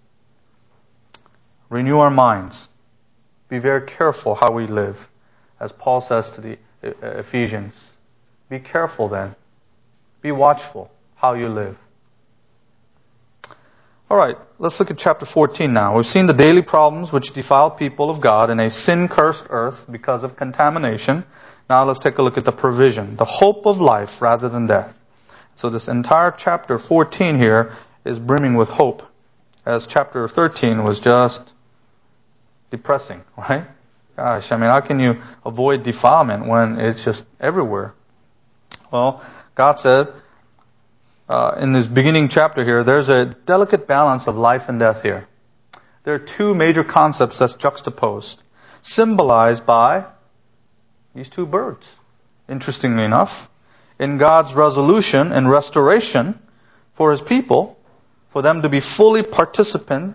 Renew our minds. Be very careful how we live. As Paul says to the Ephesians, be careful then. Be watchful how you live. All right, let's look at chapter 14 now. We've seen the daily problems which defile people of God in a sin-cursed earth because of contamination. Now let's take a look at the provision, the hope of life rather than death. So this entire chapter 14 here is brimming with hope, as chapter 13 was just depressing, right? Gosh, I mean, how can you avoid defilement when it's just everywhere? Well, God said, in this beginning chapter here, there's a delicate balance of life and death here. There are two major concepts that's juxtaposed, symbolized by these two birds. Interestingly enough, in God's resolution and restoration for His people, for them to be fully participant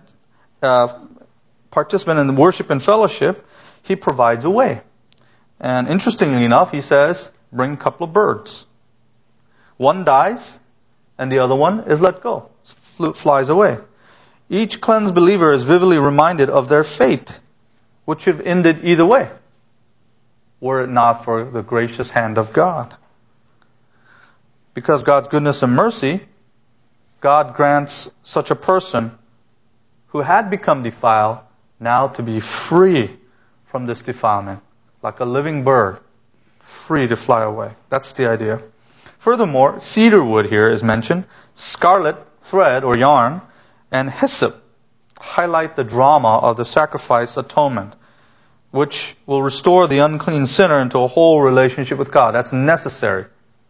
in worship and fellowship, He provides a way. And interestingly enough, He says, bring a couple of birds. One dies, and the other one is let go, flies away. Each cleansed believer is vividly reminded of their fate, which should have ended either way, were it not for the gracious hand of God. Because God's goodness and mercy, God grants such a person who had become defiled now to be free from this defilement, like a living bird, free to fly away. That's the idea. Furthermore, cedar wood here is mentioned, scarlet thread or yarn, and hyssop highlight the drama of the sacrifice atonement, which will restore the unclean sinner into a whole relationship with God. That's necessary.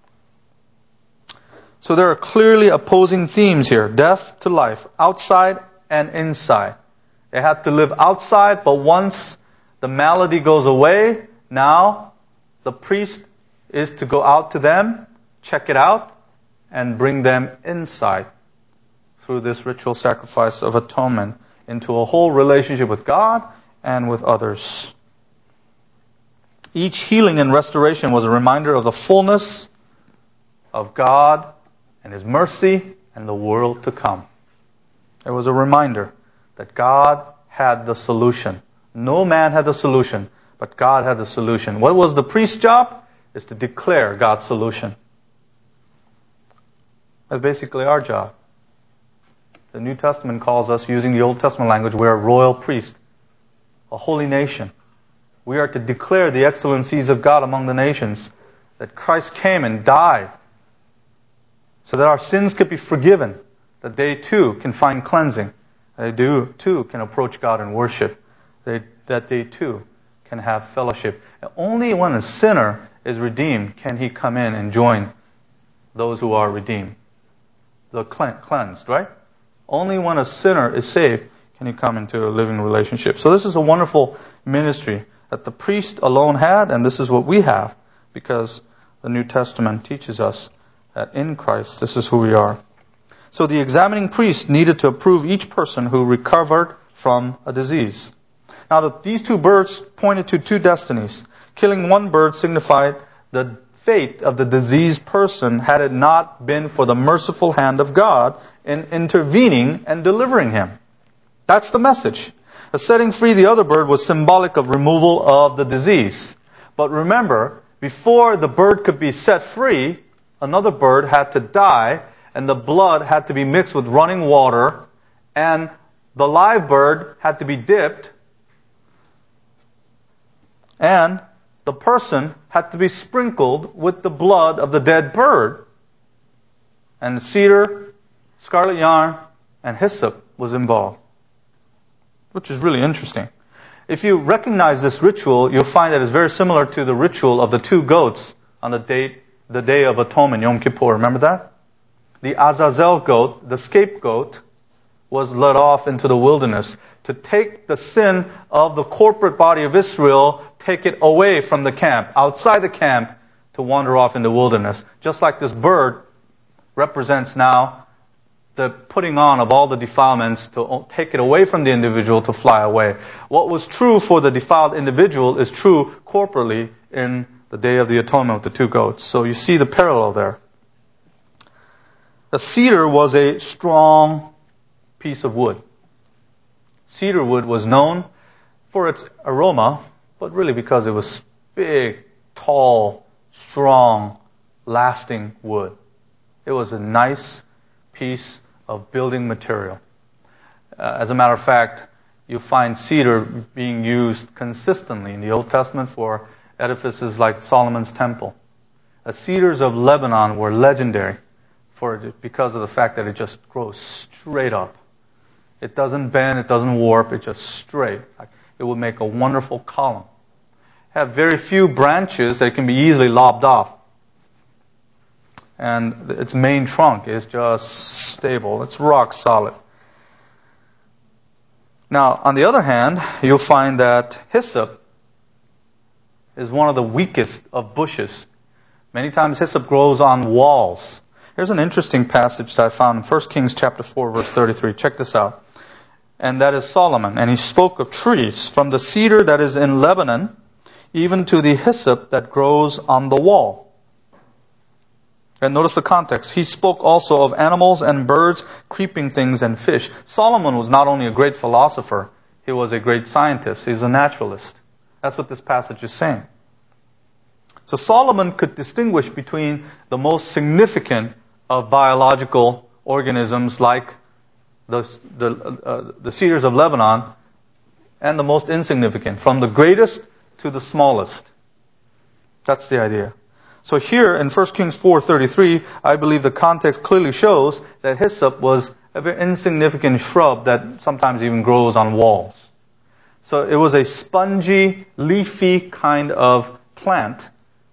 So there are clearly opposing themes here. Death to life, outside and inside. They had to live outside, but once the malady goes away, now the priest is to go out to them, check it out, and bring them inside through this ritual sacrifice of atonement into a whole relationship with God and with others. Each healing and restoration was a reminder of the fullness of God and His mercy and the world to come. It was a reminder that God had the solution. No man had the solution, but God had the solution. What was the priest's job? Is to declare God's solution. That's basically our job. The New Testament calls us, using the Old Testament language, we're a royal priest, a holy nation. We are to declare the excellencies of God among the nations, that Christ came and died so that our sins could be forgiven, that they too can find cleansing, that they too can approach God in worship, that they too can have fellowship. And only when a sinner is redeemed can he come in and join those who are redeemed. The cleansed, right? Only when a sinner is saved can he come into a living relationship. So this is a wonderful ministry that the priest alone had, and this is what we have, because the New Testament teaches us that in Christ, this is who we are. So the examining priest needed to approve each person who recovered from a disease. Now, these two birds pointed to two destinies. Killing one bird signified the fate of the diseased person had it not been for the merciful hand of God in intervening and delivering him. That's the message. Setting free the other bird was symbolic of removal of the disease. But remember, before the bird could be set free, another bird had to die, and the blood had to be mixed with running water, and the live bird had to be dipped, and the person had to be sprinkled with the blood of the dead bird. And cedar, scarlet yarn, and hyssop was involved, which is really interesting. If you recognize this ritual, you'll find that it's very similar to the ritual of the two goats on the Day of Atonement, Yom Kippur. Remember that? The Azazel goat, the scapegoat, was led off into the wilderness to take the sin of the corporate body of Israel, take it away from the camp, outside the camp, to wander off in the wilderness. Just like this bird represents now the putting on of all the defilements to take it away from the individual to fly away. What was true for the defiled individual is true corporately in the Day of the Atonement with the two goats. So you see the parallel there. The cedar was a strong piece of wood. Cedar wood was known for its aroma, but really because it was big, tall, strong, lasting wood. It was a nice piece of building material. As a matter of fact, you find cedar being used consistently in the Old Testament for edifices like Solomon's temple. The cedars of Lebanon were legendary because of the fact that it just grows straight up. It doesn't bend, it doesn't warp, it's just straight. It would make a wonderful column. Have very few branches that can be easily lopped off. And its main trunk is just stable. It's rock solid. Now, on the other hand, you'll find that hyssop is one of the weakest of bushes Many times hyssop grows on walls. Here's an interesting passage that I found in 1 Kings chapter 4, verse 33. Check this out. And that is Solomon. And he spoke of trees, from the cedar that is in Lebanon, even to the hyssop that grows on the wall. And notice the context. He spoke also of animals and birds, creeping things and fish. Solomon was not only a great philosopher, he was a great scientist. He's a naturalist. That's what this passage is saying. So Solomon could distinguish between the most significant of biological organisms like the cedars of Lebanon and the most insignificant, from the greatest to the smallest. That's the idea. So here in 1 Kings 4:33, I believe the context clearly shows that hyssop was a very insignificant shrub that sometimes even grows on walls. So it was a spongy, leafy kind of plant.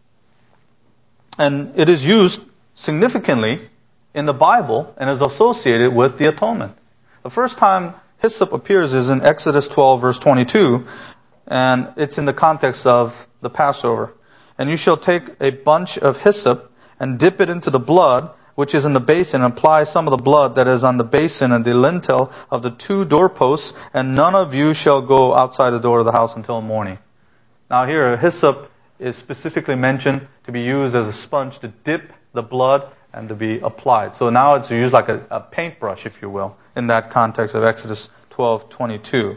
And it is used significantly in the Bible and is associated with the atonement. The first time hyssop appears is in Exodus 12, verse 22, and it's in the context of the Passover. And you shall take a bunch of hyssop and dip it into the blood which is in the basin, and apply some of the blood that is on the basin and the lintel of the 2 doorposts, and none of you shall go outside the door of the house until morning. Now here, hyssop is specifically mentioned to be used as a sponge to dip the blood and to be applied. So now it's used like a paintbrush, if you will, in that context of Exodus 12:22.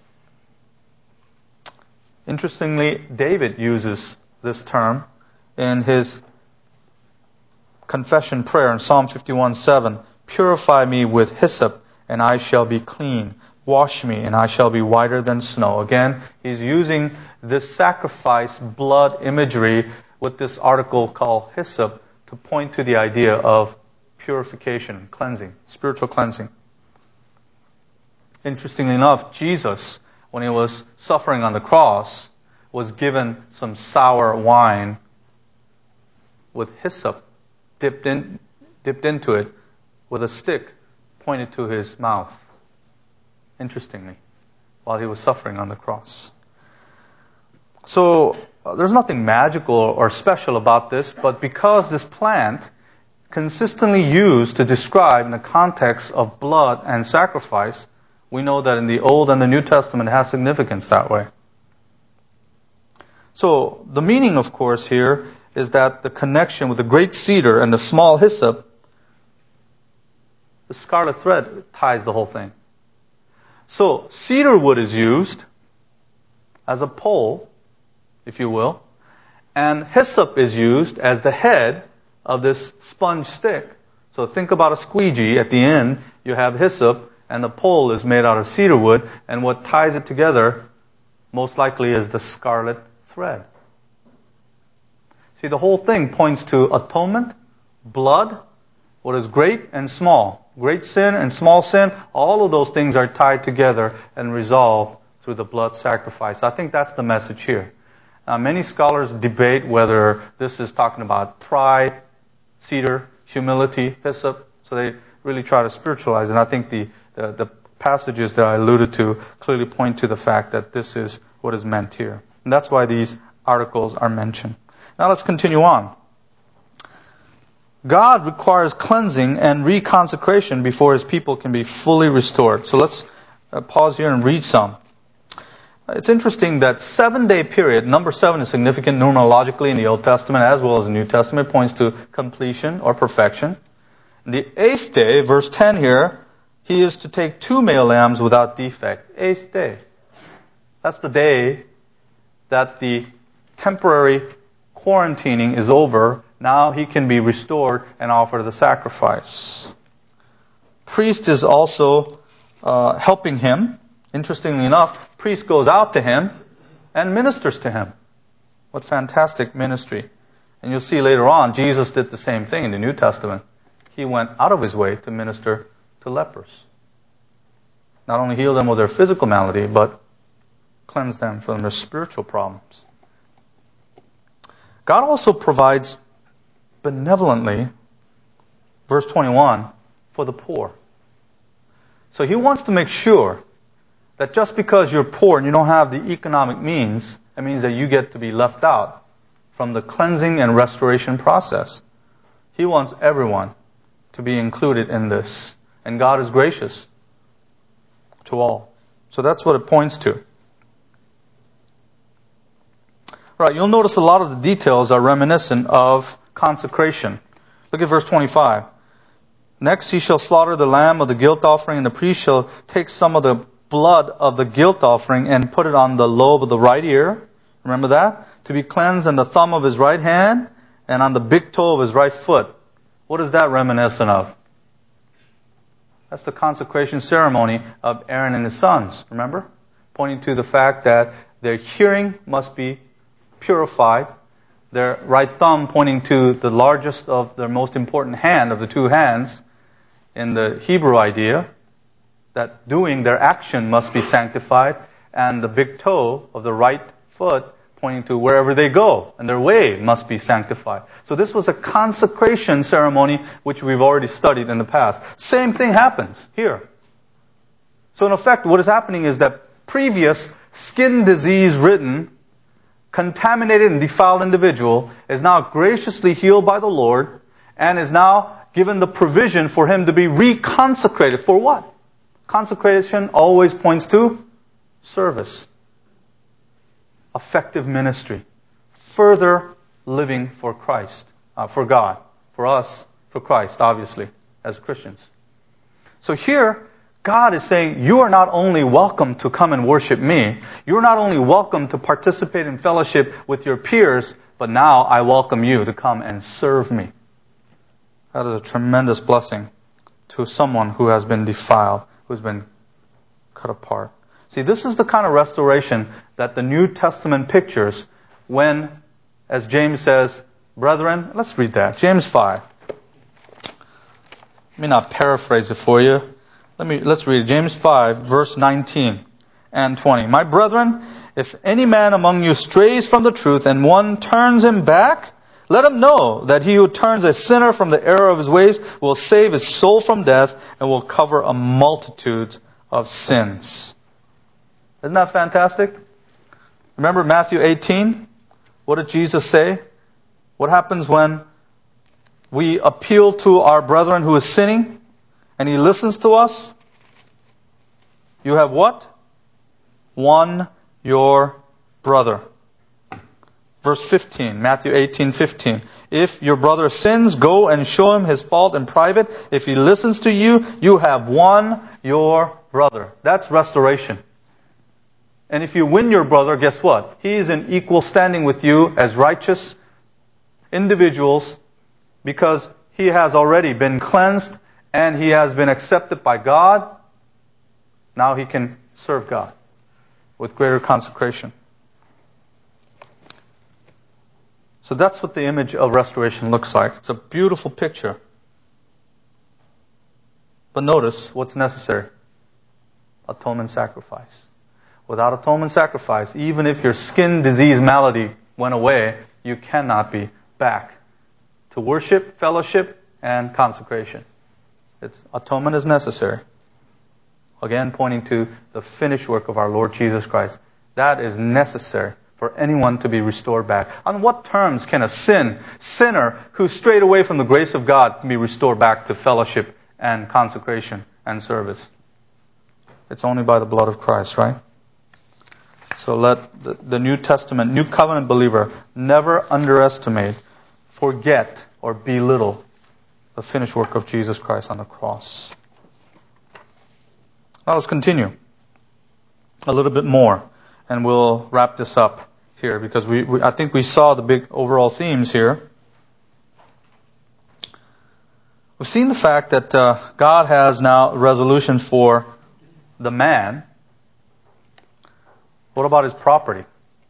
Interestingly, David uses this term in his confession prayer in Psalm 51:7. Purify me with hyssop, and I shall be clean. Wash me, and I shall be whiter than snow. Again, he's using this sacrifice blood imagery with this article called hyssop to point to the idea of purification, cleansing, spiritual cleansing. Interestingly enough, Jesus, when he was suffering on the cross, was given some sour wine with hyssop dipped into it with a stick pointed to his mouth. Interestingly, while he was suffering on the cross. So there's nothing magical or special about this, but because this plant consistently used to describe in the context of blood and sacrifice, we know that in the Old and the New Testament it has significance that way. So the meaning, of course, here is that the connection with the great cedar and the small hyssop, the scarlet thread ties the whole thing. So cedar wood is used as a pole, if you will, and hyssop is used as the head of this sponge stick. So think about a squeegee. At the end, you have hyssop, and the pole is made out of cedar wood, and what ties it together most likely is the scarlet thread. See, the whole thing points to atonement, blood, what is great and small. Great sin and small sin, all of those things are tied together and resolved through the blood sacrifice. I think that's the message here. Now, many scholars debate whether this is talking about pride, cedar, humility, hyssop, so they really try to spiritualize it. And I think the passages that I alluded to clearly point to the fact that this is what is meant here. And that's why these articles are mentioned. Now let's continue on. God requires cleansing and reconsecration before His people can be fully restored. So let's pause here and read some. It's interesting that 7-day period, number 7 is significant numerologically in the Old Testament as well as the New Testament, points to completion or perfection. The 8th day, verse 10 here, he is to take 2 male lambs without defect. 8th day. That's the day that the temporary quarantining is over. Now he can be restored and offer the sacrifice. Priest is also helping him. Interestingly enough, priest goes out to him and ministers to him. What fantastic ministry. And you'll see later on, Jesus did the same thing in the New Testament. He went out of his way to minister to lepers. Not only heal them of their physical malady, but cleanse them from their spiritual problems. God also provides benevolently, verse 21, for the poor. So He wants to make sure that just because you're poor and you don't have the economic means, it means that you get to be left out from the cleansing and restoration process. He wants everyone to be included in this. And God is gracious to all. So that's what it points to. Right, you'll notice a lot of the details are reminiscent of consecration. Look at verse 25. Next he shall slaughter the lamb of the guilt offering, and the priest shall take some of the blood of the guilt offering and put it on the lobe of the right ear. Remember that? To be cleansed on the thumb of his right hand and on the big toe of his right foot. What is that reminiscent of? That's the consecration ceremony of Aaron and his sons. Remember? Pointing to the fact that their hearing must be purified. Their right thumb pointing to the largest of their most important hand of the two hands in the Hebrew idea, that doing their action must be sanctified, and the big toe of the right foot pointing to wherever they go, and their way must be sanctified. So this was a consecration ceremony which we've already studied in the past. Same thing happens here. So in effect, what is happening is that previous skin disease-ridden, contaminated and defiled individual is now graciously healed by the Lord and is now given the provision for him to be reconsecrated. For what? Consecration always points to service, effective ministry, further living for Christ, for God, for us, for Christ, obviously, as Christians. So here, God is saying, you are not only welcome to come and worship me, you are not only welcome to participate in fellowship with your peers, but now I welcome you to come and serve me. That is a tremendous blessing to someone who has been defiled, who's been cut apart. See, this is the kind of restoration that the New Testament pictures when, as James says, brethren, let's read that. James 5. Let me not paraphrase it for you. Let's read James 5, verse 19 and 20. My brethren, if any man among you strays from the truth and one turns him back, let him know that he who turns a sinner from the error of his ways will save his soul from death and will cover a multitude of sins. Isn't that fantastic? Remember Matthew 18? What did Jesus say? What happens when we appeal to our brethren who is sinning and he listens to us? You have what? Won your brother. Verse 15, Matthew 18:15. If your brother sins, go and show him his fault in private. If he listens to you, you have won your brother. That's restoration. And if you win your brother, guess what? He is in equal standing with you as righteous individuals because he has already been cleansed and he has been accepted by God. Now he can serve God with greater consecration. So that's what the image of restoration looks like. It's a beautiful picture. But notice what's necessary. Atonement sacrifice. Without atonement sacrifice, even if your skin disease malady went away, you cannot be back to worship, fellowship, and consecration. Atonement is necessary. Again, pointing to the finished work of our Lord Jesus Christ. That is necessary for anyone to be restored back. On what terms can a sinner who strayed away from the grace of God be restored back to fellowship and consecration and service? It's only by the blood of Christ, right? So let the New Testament, New Covenant believer never underestimate, forget, or belittle the finished work of Jesus Christ on the cross. Now let's continue a little bit more, and we'll wrap this up here because I think we saw the big overall themes here. We've seen the fact that God has now a resolution for the man. What about his property?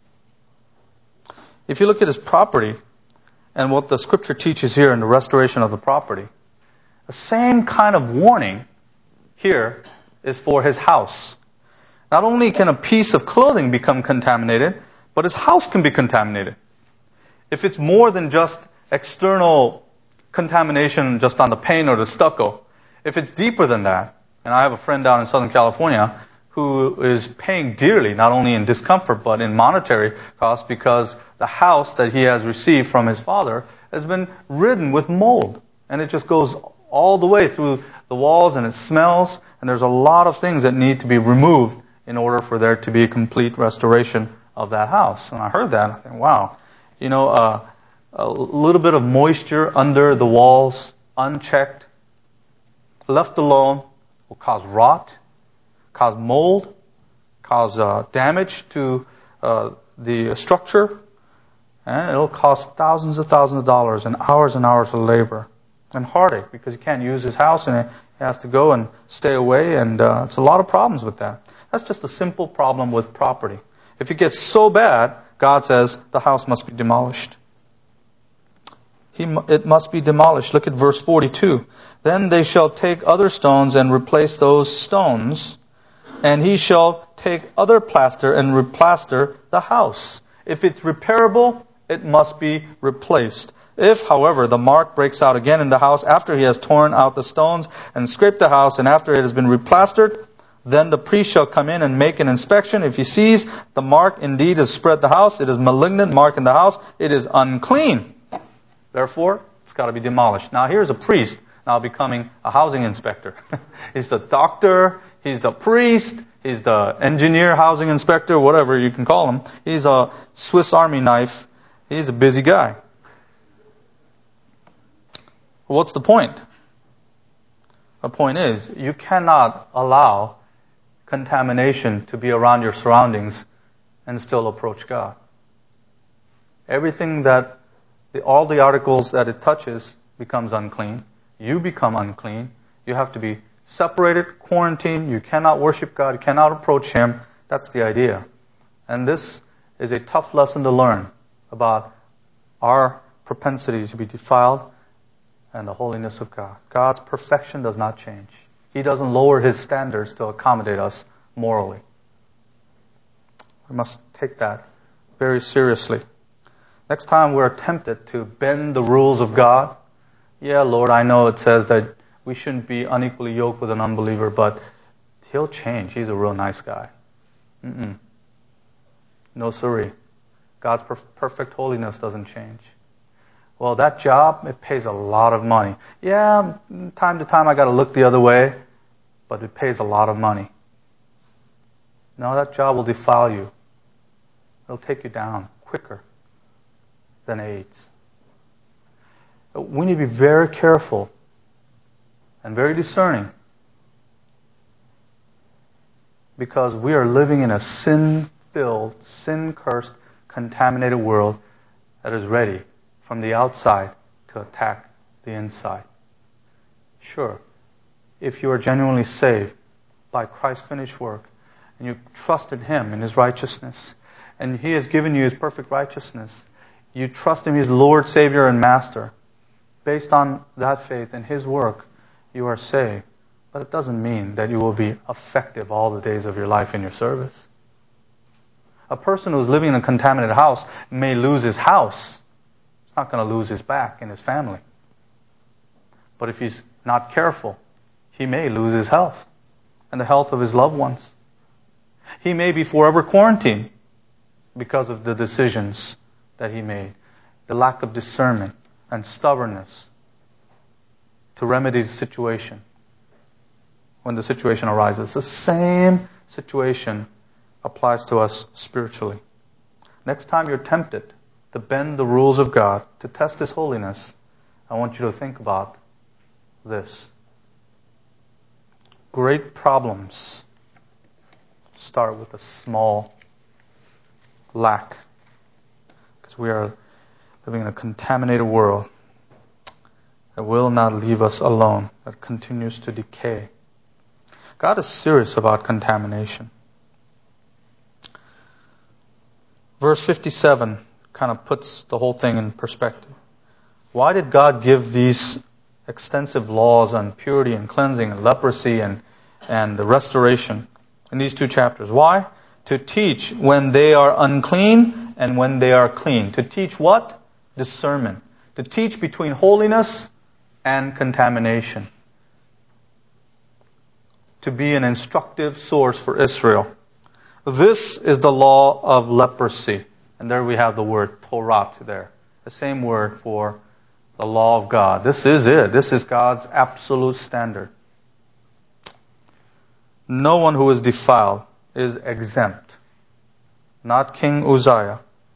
If you look at his property and what the Scripture teaches here in the restoration of the property, the same kind of warning here is for his house. Not only can a piece of clothing become contaminated, but his house can be contaminated. If it's more than just external contamination just on the paint or the stucco, if it's deeper than that, and I have a friend down in Southern California who is paying dearly, not only in discomfort, but in monetary cost, because the house that he has received from his father has been ridden with mold. And it just goes all the way through the walls, and it smells, and there's a lot of things that need to be removed in order for there to be a complete restoration of that house. And I heard that, and I think, wow. A little bit of moisture under the walls, unchecked, left alone, will cause rot, cause mold, cause damage to the structure, and it'll cost thousands of dollars and hours of labor and heartache, because he can't use his house and he has to go and stay away, and it's a lot of problems with that. That's just a simple problem with property. If it gets so bad, God says the house must be demolished. It must be demolished. Look at verse 42. Then they shall take other stones and replace those stones, and he shall take other plaster and replaster the house. If it's repairable, it must be replaced. If, however, the mark breaks out again in the house after he has torn out the stones and scraped the house, and after it has been replastered, then the priest shall come in and make an inspection. If he sees the mark indeed has spread the house, it is malignant mark in the house, it is unclean. Therefore, it's got to be demolished. Now here's a priest now becoming a housing inspector. He's the doctor, he's the priest, he's the engineer, housing inspector, whatever you can call him. He's a Swiss Army knife. He's a busy guy. What's the point? The point is, you cannot allow contamination to be around your surroundings and still approach God. Everything that, all the articles that it touches becomes unclean. You become unclean. You have to be separated, quarantined. You cannot worship God. You cannot approach Him. That's the idea. And this is a tough lesson to learn about our propensity to be defiled and the holiness of God. God's perfection does not change. He doesn't lower His standards to accommodate us morally. We must take that very seriously. Next time we're tempted to bend the rules of God, yeah, Lord, I know it says that we shouldn't be unequally yoked with an unbeliever, but He'll change. He's a real nice guy. No siree. God's perfect holiness doesn't change. Well, that job, it pays a lot of money. Yeah, time to time I got to look the other way, but it pays a lot of money. No, that job will defile you. It'll take you down quicker than AIDS. We need to be very careful and very discerning, because we are living in a sin-filled, sin-cursed, contaminated world that is ready from the outside to attack the inside. Sure, if you are genuinely saved by Christ's finished work, and you trust in Him, in His righteousness, and He has given you His perfect righteousness, you trust Him as Lord, Savior, and Master. Based on that faith and His work, you are saved. But it doesn't mean that you will be effective all the days of your life in your service. A person who's living in a contaminated house may lose his house. He's not going to lose his back and his family. But if he's not careful, he may lose his health and the health of his loved ones. He may be forever quarantined because of the decisions that he made, the lack of discernment and stubbornness to remedy the situation when the situation arises. The same situation applies to us spiritually. Next time you're tempted to bend the rules of God, to test His holiness, I want you to think about this. Great problems start with a small lack, because we are living in a contaminated world that will not leave us alone, that continues to decay. God is serious about contamination. Verse 57 kind of puts the whole thing in perspective. Why did God give these extensive laws on purity and cleansing and leprosy and the restoration in these two chapters? Why? To teach when they are unclean and when they are clean. To teach what? Discernment. To teach between holiness and contamination. to be an instructive source for Israel. This is the law of leprosy. And there we have the word Torah there. The same word for the law of God. This is it. This is God's absolute standard. No one who is defiled is exempt. Not King Uzziah.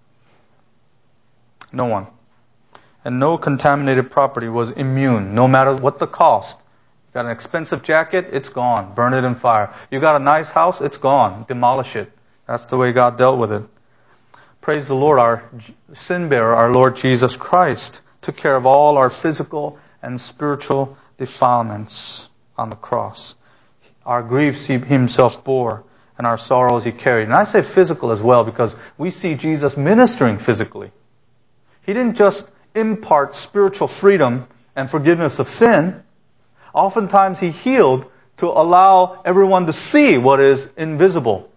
No one. And no contaminated property was immune, no matter what the cost. You got an expensive jacket, it's gone. Burn it in fire. You got a nice house, it's gone. Demolish it. That's the way God dealt with it. Praise the Lord, our sin bearer, our Lord Jesus Christ, took care of all our physical and spiritual defilements on the cross. Our griefs He Himself bore, and our sorrows He carried. And I say physical as well because we see Jesus ministering physically. He didn't just impart spiritual freedom and forgiveness of sin. Oftentimes He healed to allow everyone to see what is invisible.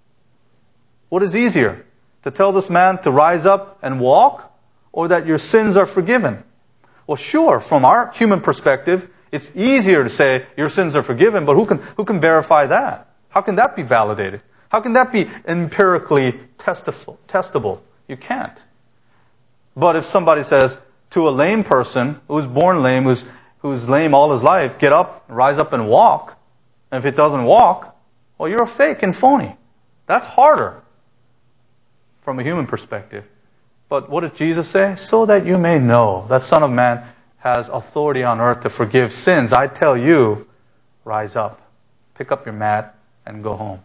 What is easier? To tell this man to rise up and walk, or that your sins are forgiven? Well, sure, from our human perspective, it's easier to say your sins are forgiven, but who can verify that? How can that be validated? How can that be empirically testable? You can't. But if somebody says to a lame person who's born lame, who's lame all his life, get up, rise up and walk, and if it doesn't walk, well, you're a fake and phony. That's harder from a human perspective. But what did Jesus say? So that you may know that Son of Man has authority on earth to forgive sins. I tell you, rise up, pick up your mat, and go home.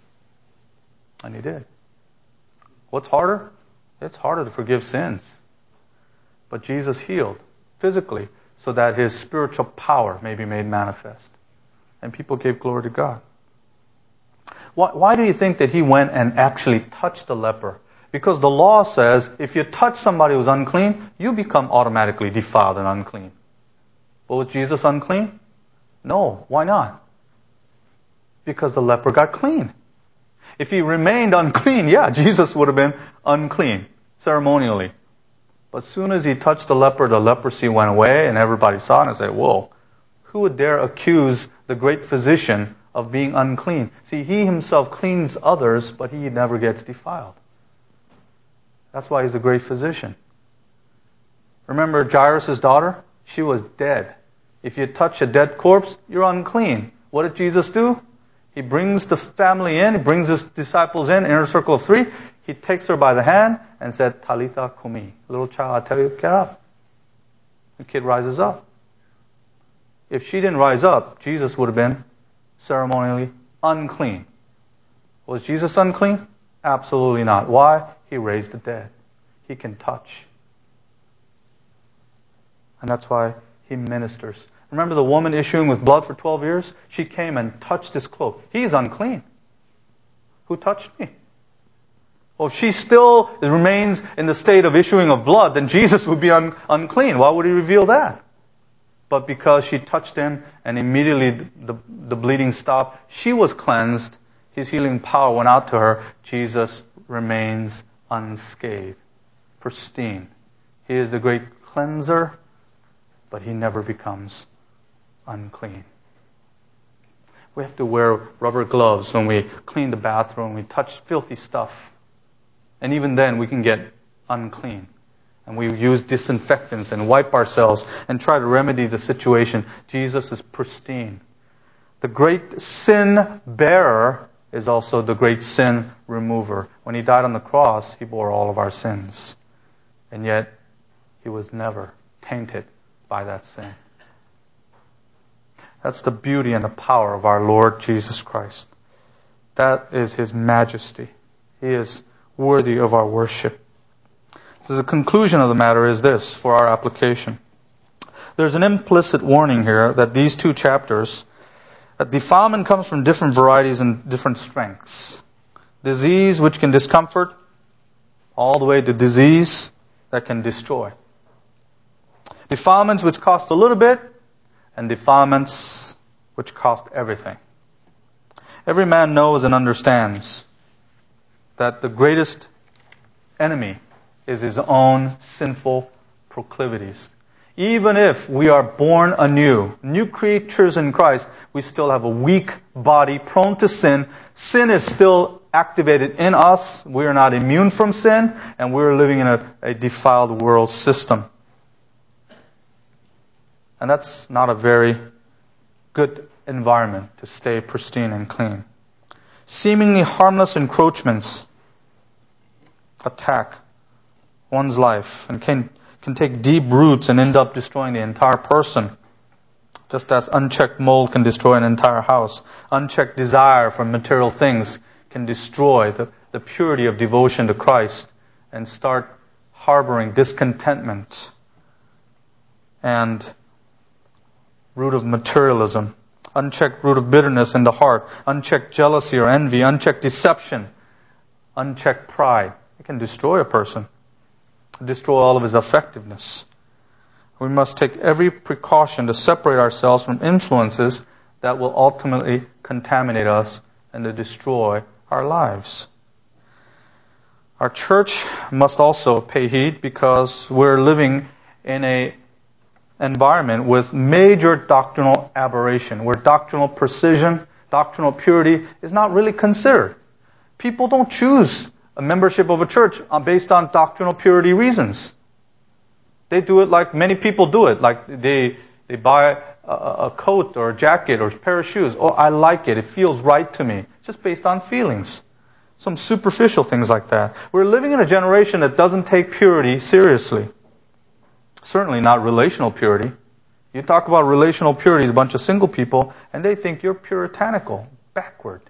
And He did. What's harder? It's harder to forgive sins. But Jesus healed physically so that His spiritual power may be made manifest. And people gave glory to God. Why do you think that He went and actually touched the leper? Because the law says if you touch somebody who's unclean, you become automatically defiled and unclean. But was Jesus unclean? No. Why not? Because the leper got clean. If he remained unclean, yeah, Jesus would have been unclean, ceremonially. But as soon as He touched the leper, the leprosy went away, and everybody saw it and said, whoa, who would dare accuse the great physician of being unclean? See, He Himself cleans others, but He never gets defiled. That's why He's a great physician. Remember Jairus' daughter? She was dead. If you touch a dead corpse, you're unclean. What did Jesus do? He brings the family in, He brings His disciples in, inner circle of 3. He takes her by the hand and said, Talitha kumi. Little child, I tell you, get up. The kid rises up. If she didn't rise up, Jesus would have been ceremonially unclean. Was Jesus unclean? Absolutely not. Why? He raised the dead. He can touch. And that's why He ministers. Remember the woman issuing with blood for 12 years? She came and touched His cloak. He's unclean. Who touched me? Well, if she still remains in the state of issuing of blood, then Jesus would be unclean. Why would He reveal that? But because she touched Him and immediately the bleeding stopped, she was cleansed. His healing power went out to her. Jesus remains unscathed, pristine. He is the great cleanser, but He never becomes unclean. We have to wear rubber gloves when we clean the bathroom, we touch filthy stuff. And even then we can get unclean. And we use disinfectants and wipe ourselves and try to remedy the situation. Jesus is pristine. The great sin bearer is also the great sin remover. When He died on the cross, He bore all of our sins. And yet, He was never tainted by that sin. That's the beauty and the power of our Lord Jesus Christ. That is His majesty. He is worthy of our worship. So the conclusion of the matter is this for our application. There's an implicit warning here that these 2 chapters, that defilement comes from different varieties and different strengths. Disease which can discomfort, all the way to disease that can destroy. Defilements which cost a little bit, and defilements which cost everything. Every man knows and understands that the greatest enemy is his own sinful proclivities. Even if we are born anew, new creatures in Christ, We still have a weak body, prone to sin. Sin is still activated in us. We are not immune from sin, and we're living in a defiled world system. And that's not a very good environment to stay pristine and clean. Seemingly harmless encroachments attack one's life and can take deep roots and end up destroying the entire person. Just as unchecked mold can destroy an entire house, unchecked desire for material things can destroy the purity of devotion to Christ and start harboring discontentment and root of materialism, unchecked root of bitterness in the heart, unchecked jealousy or envy, unchecked deception, unchecked pride. It can destroy a person, destroy all of his effectiveness. We must take every precaution to separate ourselves from influences that will ultimately contaminate us and to destroy our lives. Our church must also pay heed because we're living in an environment with major doctrinal aberration, where doctrinal precision, doctrinal purity is not really considered. People don't choose a membership of a church based on doctrinal purity reasons. They do it like many people do it. Like they buy a coat or a jacket or a pair of shoes. Oh, I like it. It feels right to me. Just based on feelings. Some superficial things like that. We're living in a generation that doesn't take purity seriously. Certainly not relational purity. You talk about relational purity to a bunch of single people, and they think you're puritanical, backward.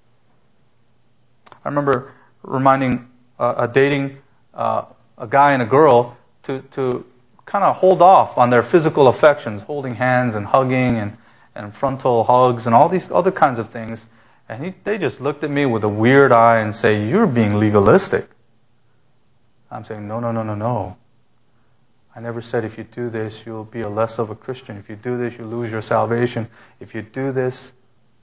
I remember dating a guy and a girl to kind of hold off on their physical affections, holding hands and hugging and frontal hugs and all these other kinds of things. And they just looked at me with a weird eye and say, "You're being legalistic." I'm saying, no. I never said if you do this, you'll be less of a Christian. If you do this, you lose your salvation. If you do this...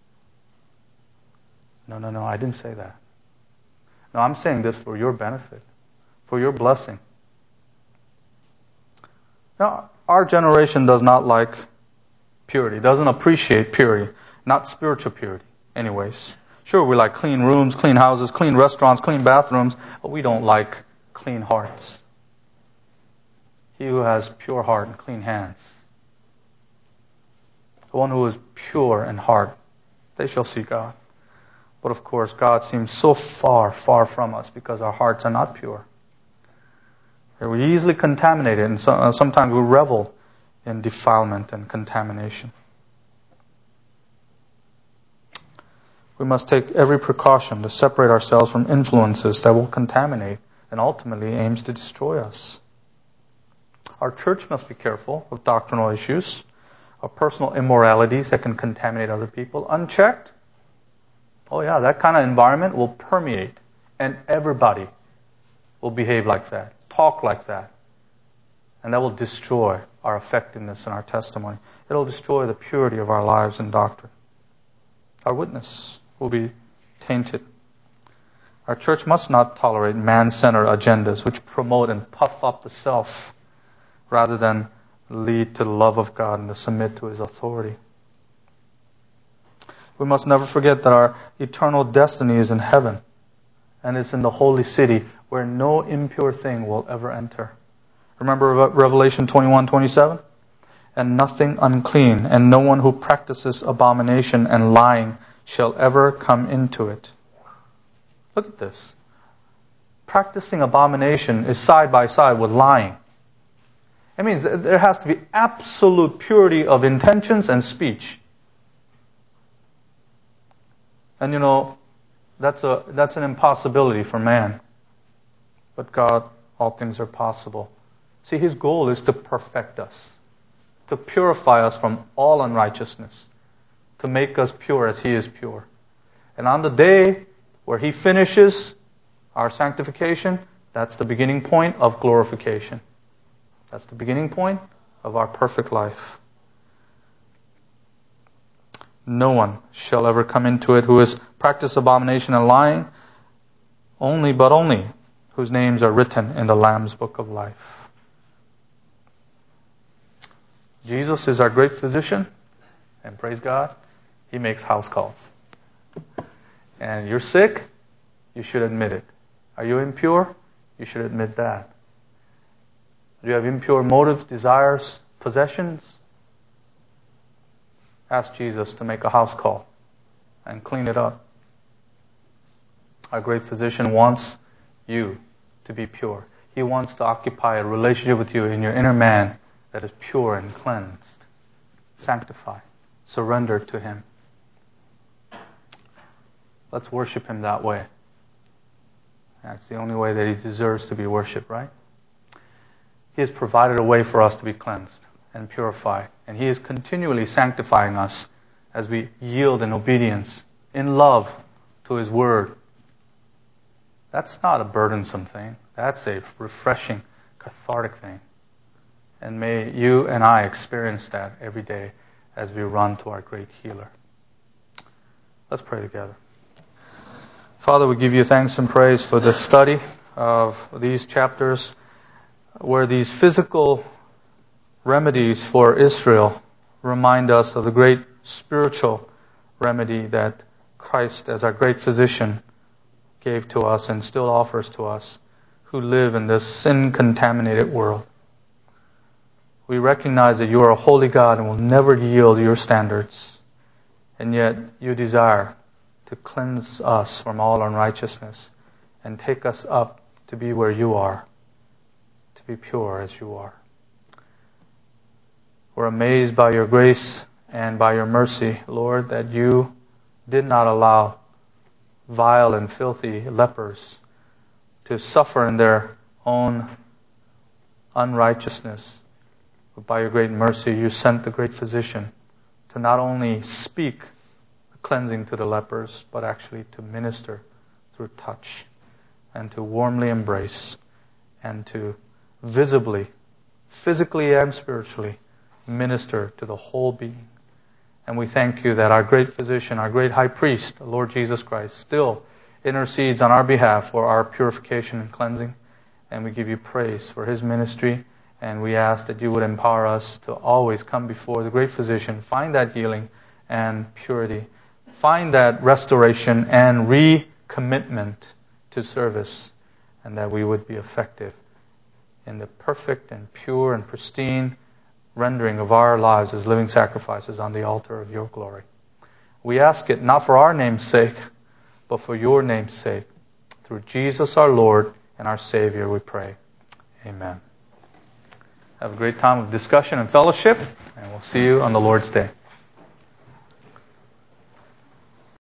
No, I didn't say that. No, I'm saying this for your benefit, for your blessing. Now, our generation does not like purity, doesn't appreciate purity, not spiritual purity, anyways. Sure, we like clean rooms, clean houses, clean restaurants, clean bathrooms, but we don't like clean hearts. He who has pure heart and clean hands, the one who is pure in heart, they shall see God. But of course, God seems so far, far from us because our hearts are not pure. We're easily contaminated, and sometimes we revel in defilement and contamination. We must take every precaution to separate ourselves from influences that will contaminate and ultimately aims to destroy us. Our church must be careful with doctrinal issues, of personal immoralities that can contaminate other people. Unchecked, oh yeah, that kind of environment will permeate, and everybody will behave like that, talk like that. And that will destroy our effectiveness and our testimony. It'll destroy the purity of our lives and doctrine. Our witness will be tainted. Our church must not tolerate man-centered agendas which promote and puff up the self rather than lead to the love of God and to submit to His authority. We must never forget that our eternal destiny is in heaven, and it's in the holy city where no impure thing will ever enter. Remember Revelation 21:27? And nothing unclean, and no one who practices abomination and lying shall ever come into it. Look at this. Practicing abomination is side by side with lying. It means that there has to be absolute purity of intentions and speech. And that's an impossibility for man. But God, all things are possible. See, His goal is to perfect us, to purify us from all unrighteousness, to make us pure as He is pure. And on the day where He finishes our sanctification, that's the beginning point of glorification. That's the beginning point of our perfect life. No one shall ever come into it who has practiced abomination and lying, only whose names are written in the Lamb's book of life. Jesus is our great physician, and praise God, He makes house calls. And you're sick, you should admit it. Are you impure? You should admit that. Do you have impure motives, desires, possessions? Ask Jesus to make a house call and clean it up. Our great physician wants you to be pure. He wants to occupy a relationship with you in your inner man that is pure and cleansed, sanctified, surrendered to Him. Let's worship Him that way. That's the only way that He deserves to be worshipped, right? He has provided a way for us to be cleansed and purified. And He is continually sanctifying us as we yield in obedience, in love to His Word. That's not a burdensome thing. That's a refreshing, cathartic thing. And may you and I experience that every day as we run to our great healer. Let's pray together. Father, we give you thanks and praise for the study of these chapters where these physical remedies for Israel remind us of the great spiritual remedy that Christ, as our great physician, gave to us and still offers to us who live in this sin-contaminated world. We recognize that you are a holy God and will never yield your standards. And yet you desire to cleanse us from all unrighteousness and take us up to be where you are, to be pure as you are. We're amazed by your grace and by your mercy, Lord, that you did not allow vile and filthy lepers to suffer in their own unrighteousness. But by your great mercy, you sent the great physician to not only speak the cleansing to the lepers, but actually to minister through touch and to warmly embrace and to visibly, physically and spiritually minister to the whole being. And we thank you that our great physician, our great high priest, the Lord Jesus Christ, still intercedes on our behalf for our purification and cleansing. And we give you praise for His ministry. And we ask that you would empower us to always come before the great physician, find that healing and purity, find that restoration and recommitment to service, and that we would be effective in the perfect and pure and pristine rendering of our lives as living sacrifices on the altar of your glory. We ask it not for our name's sake, but for your name's sake. Through Jesus our Lord and our Savior we pray. Amen. Have a great time of discussion and fellowship, and we'll see you on the Lord's Day.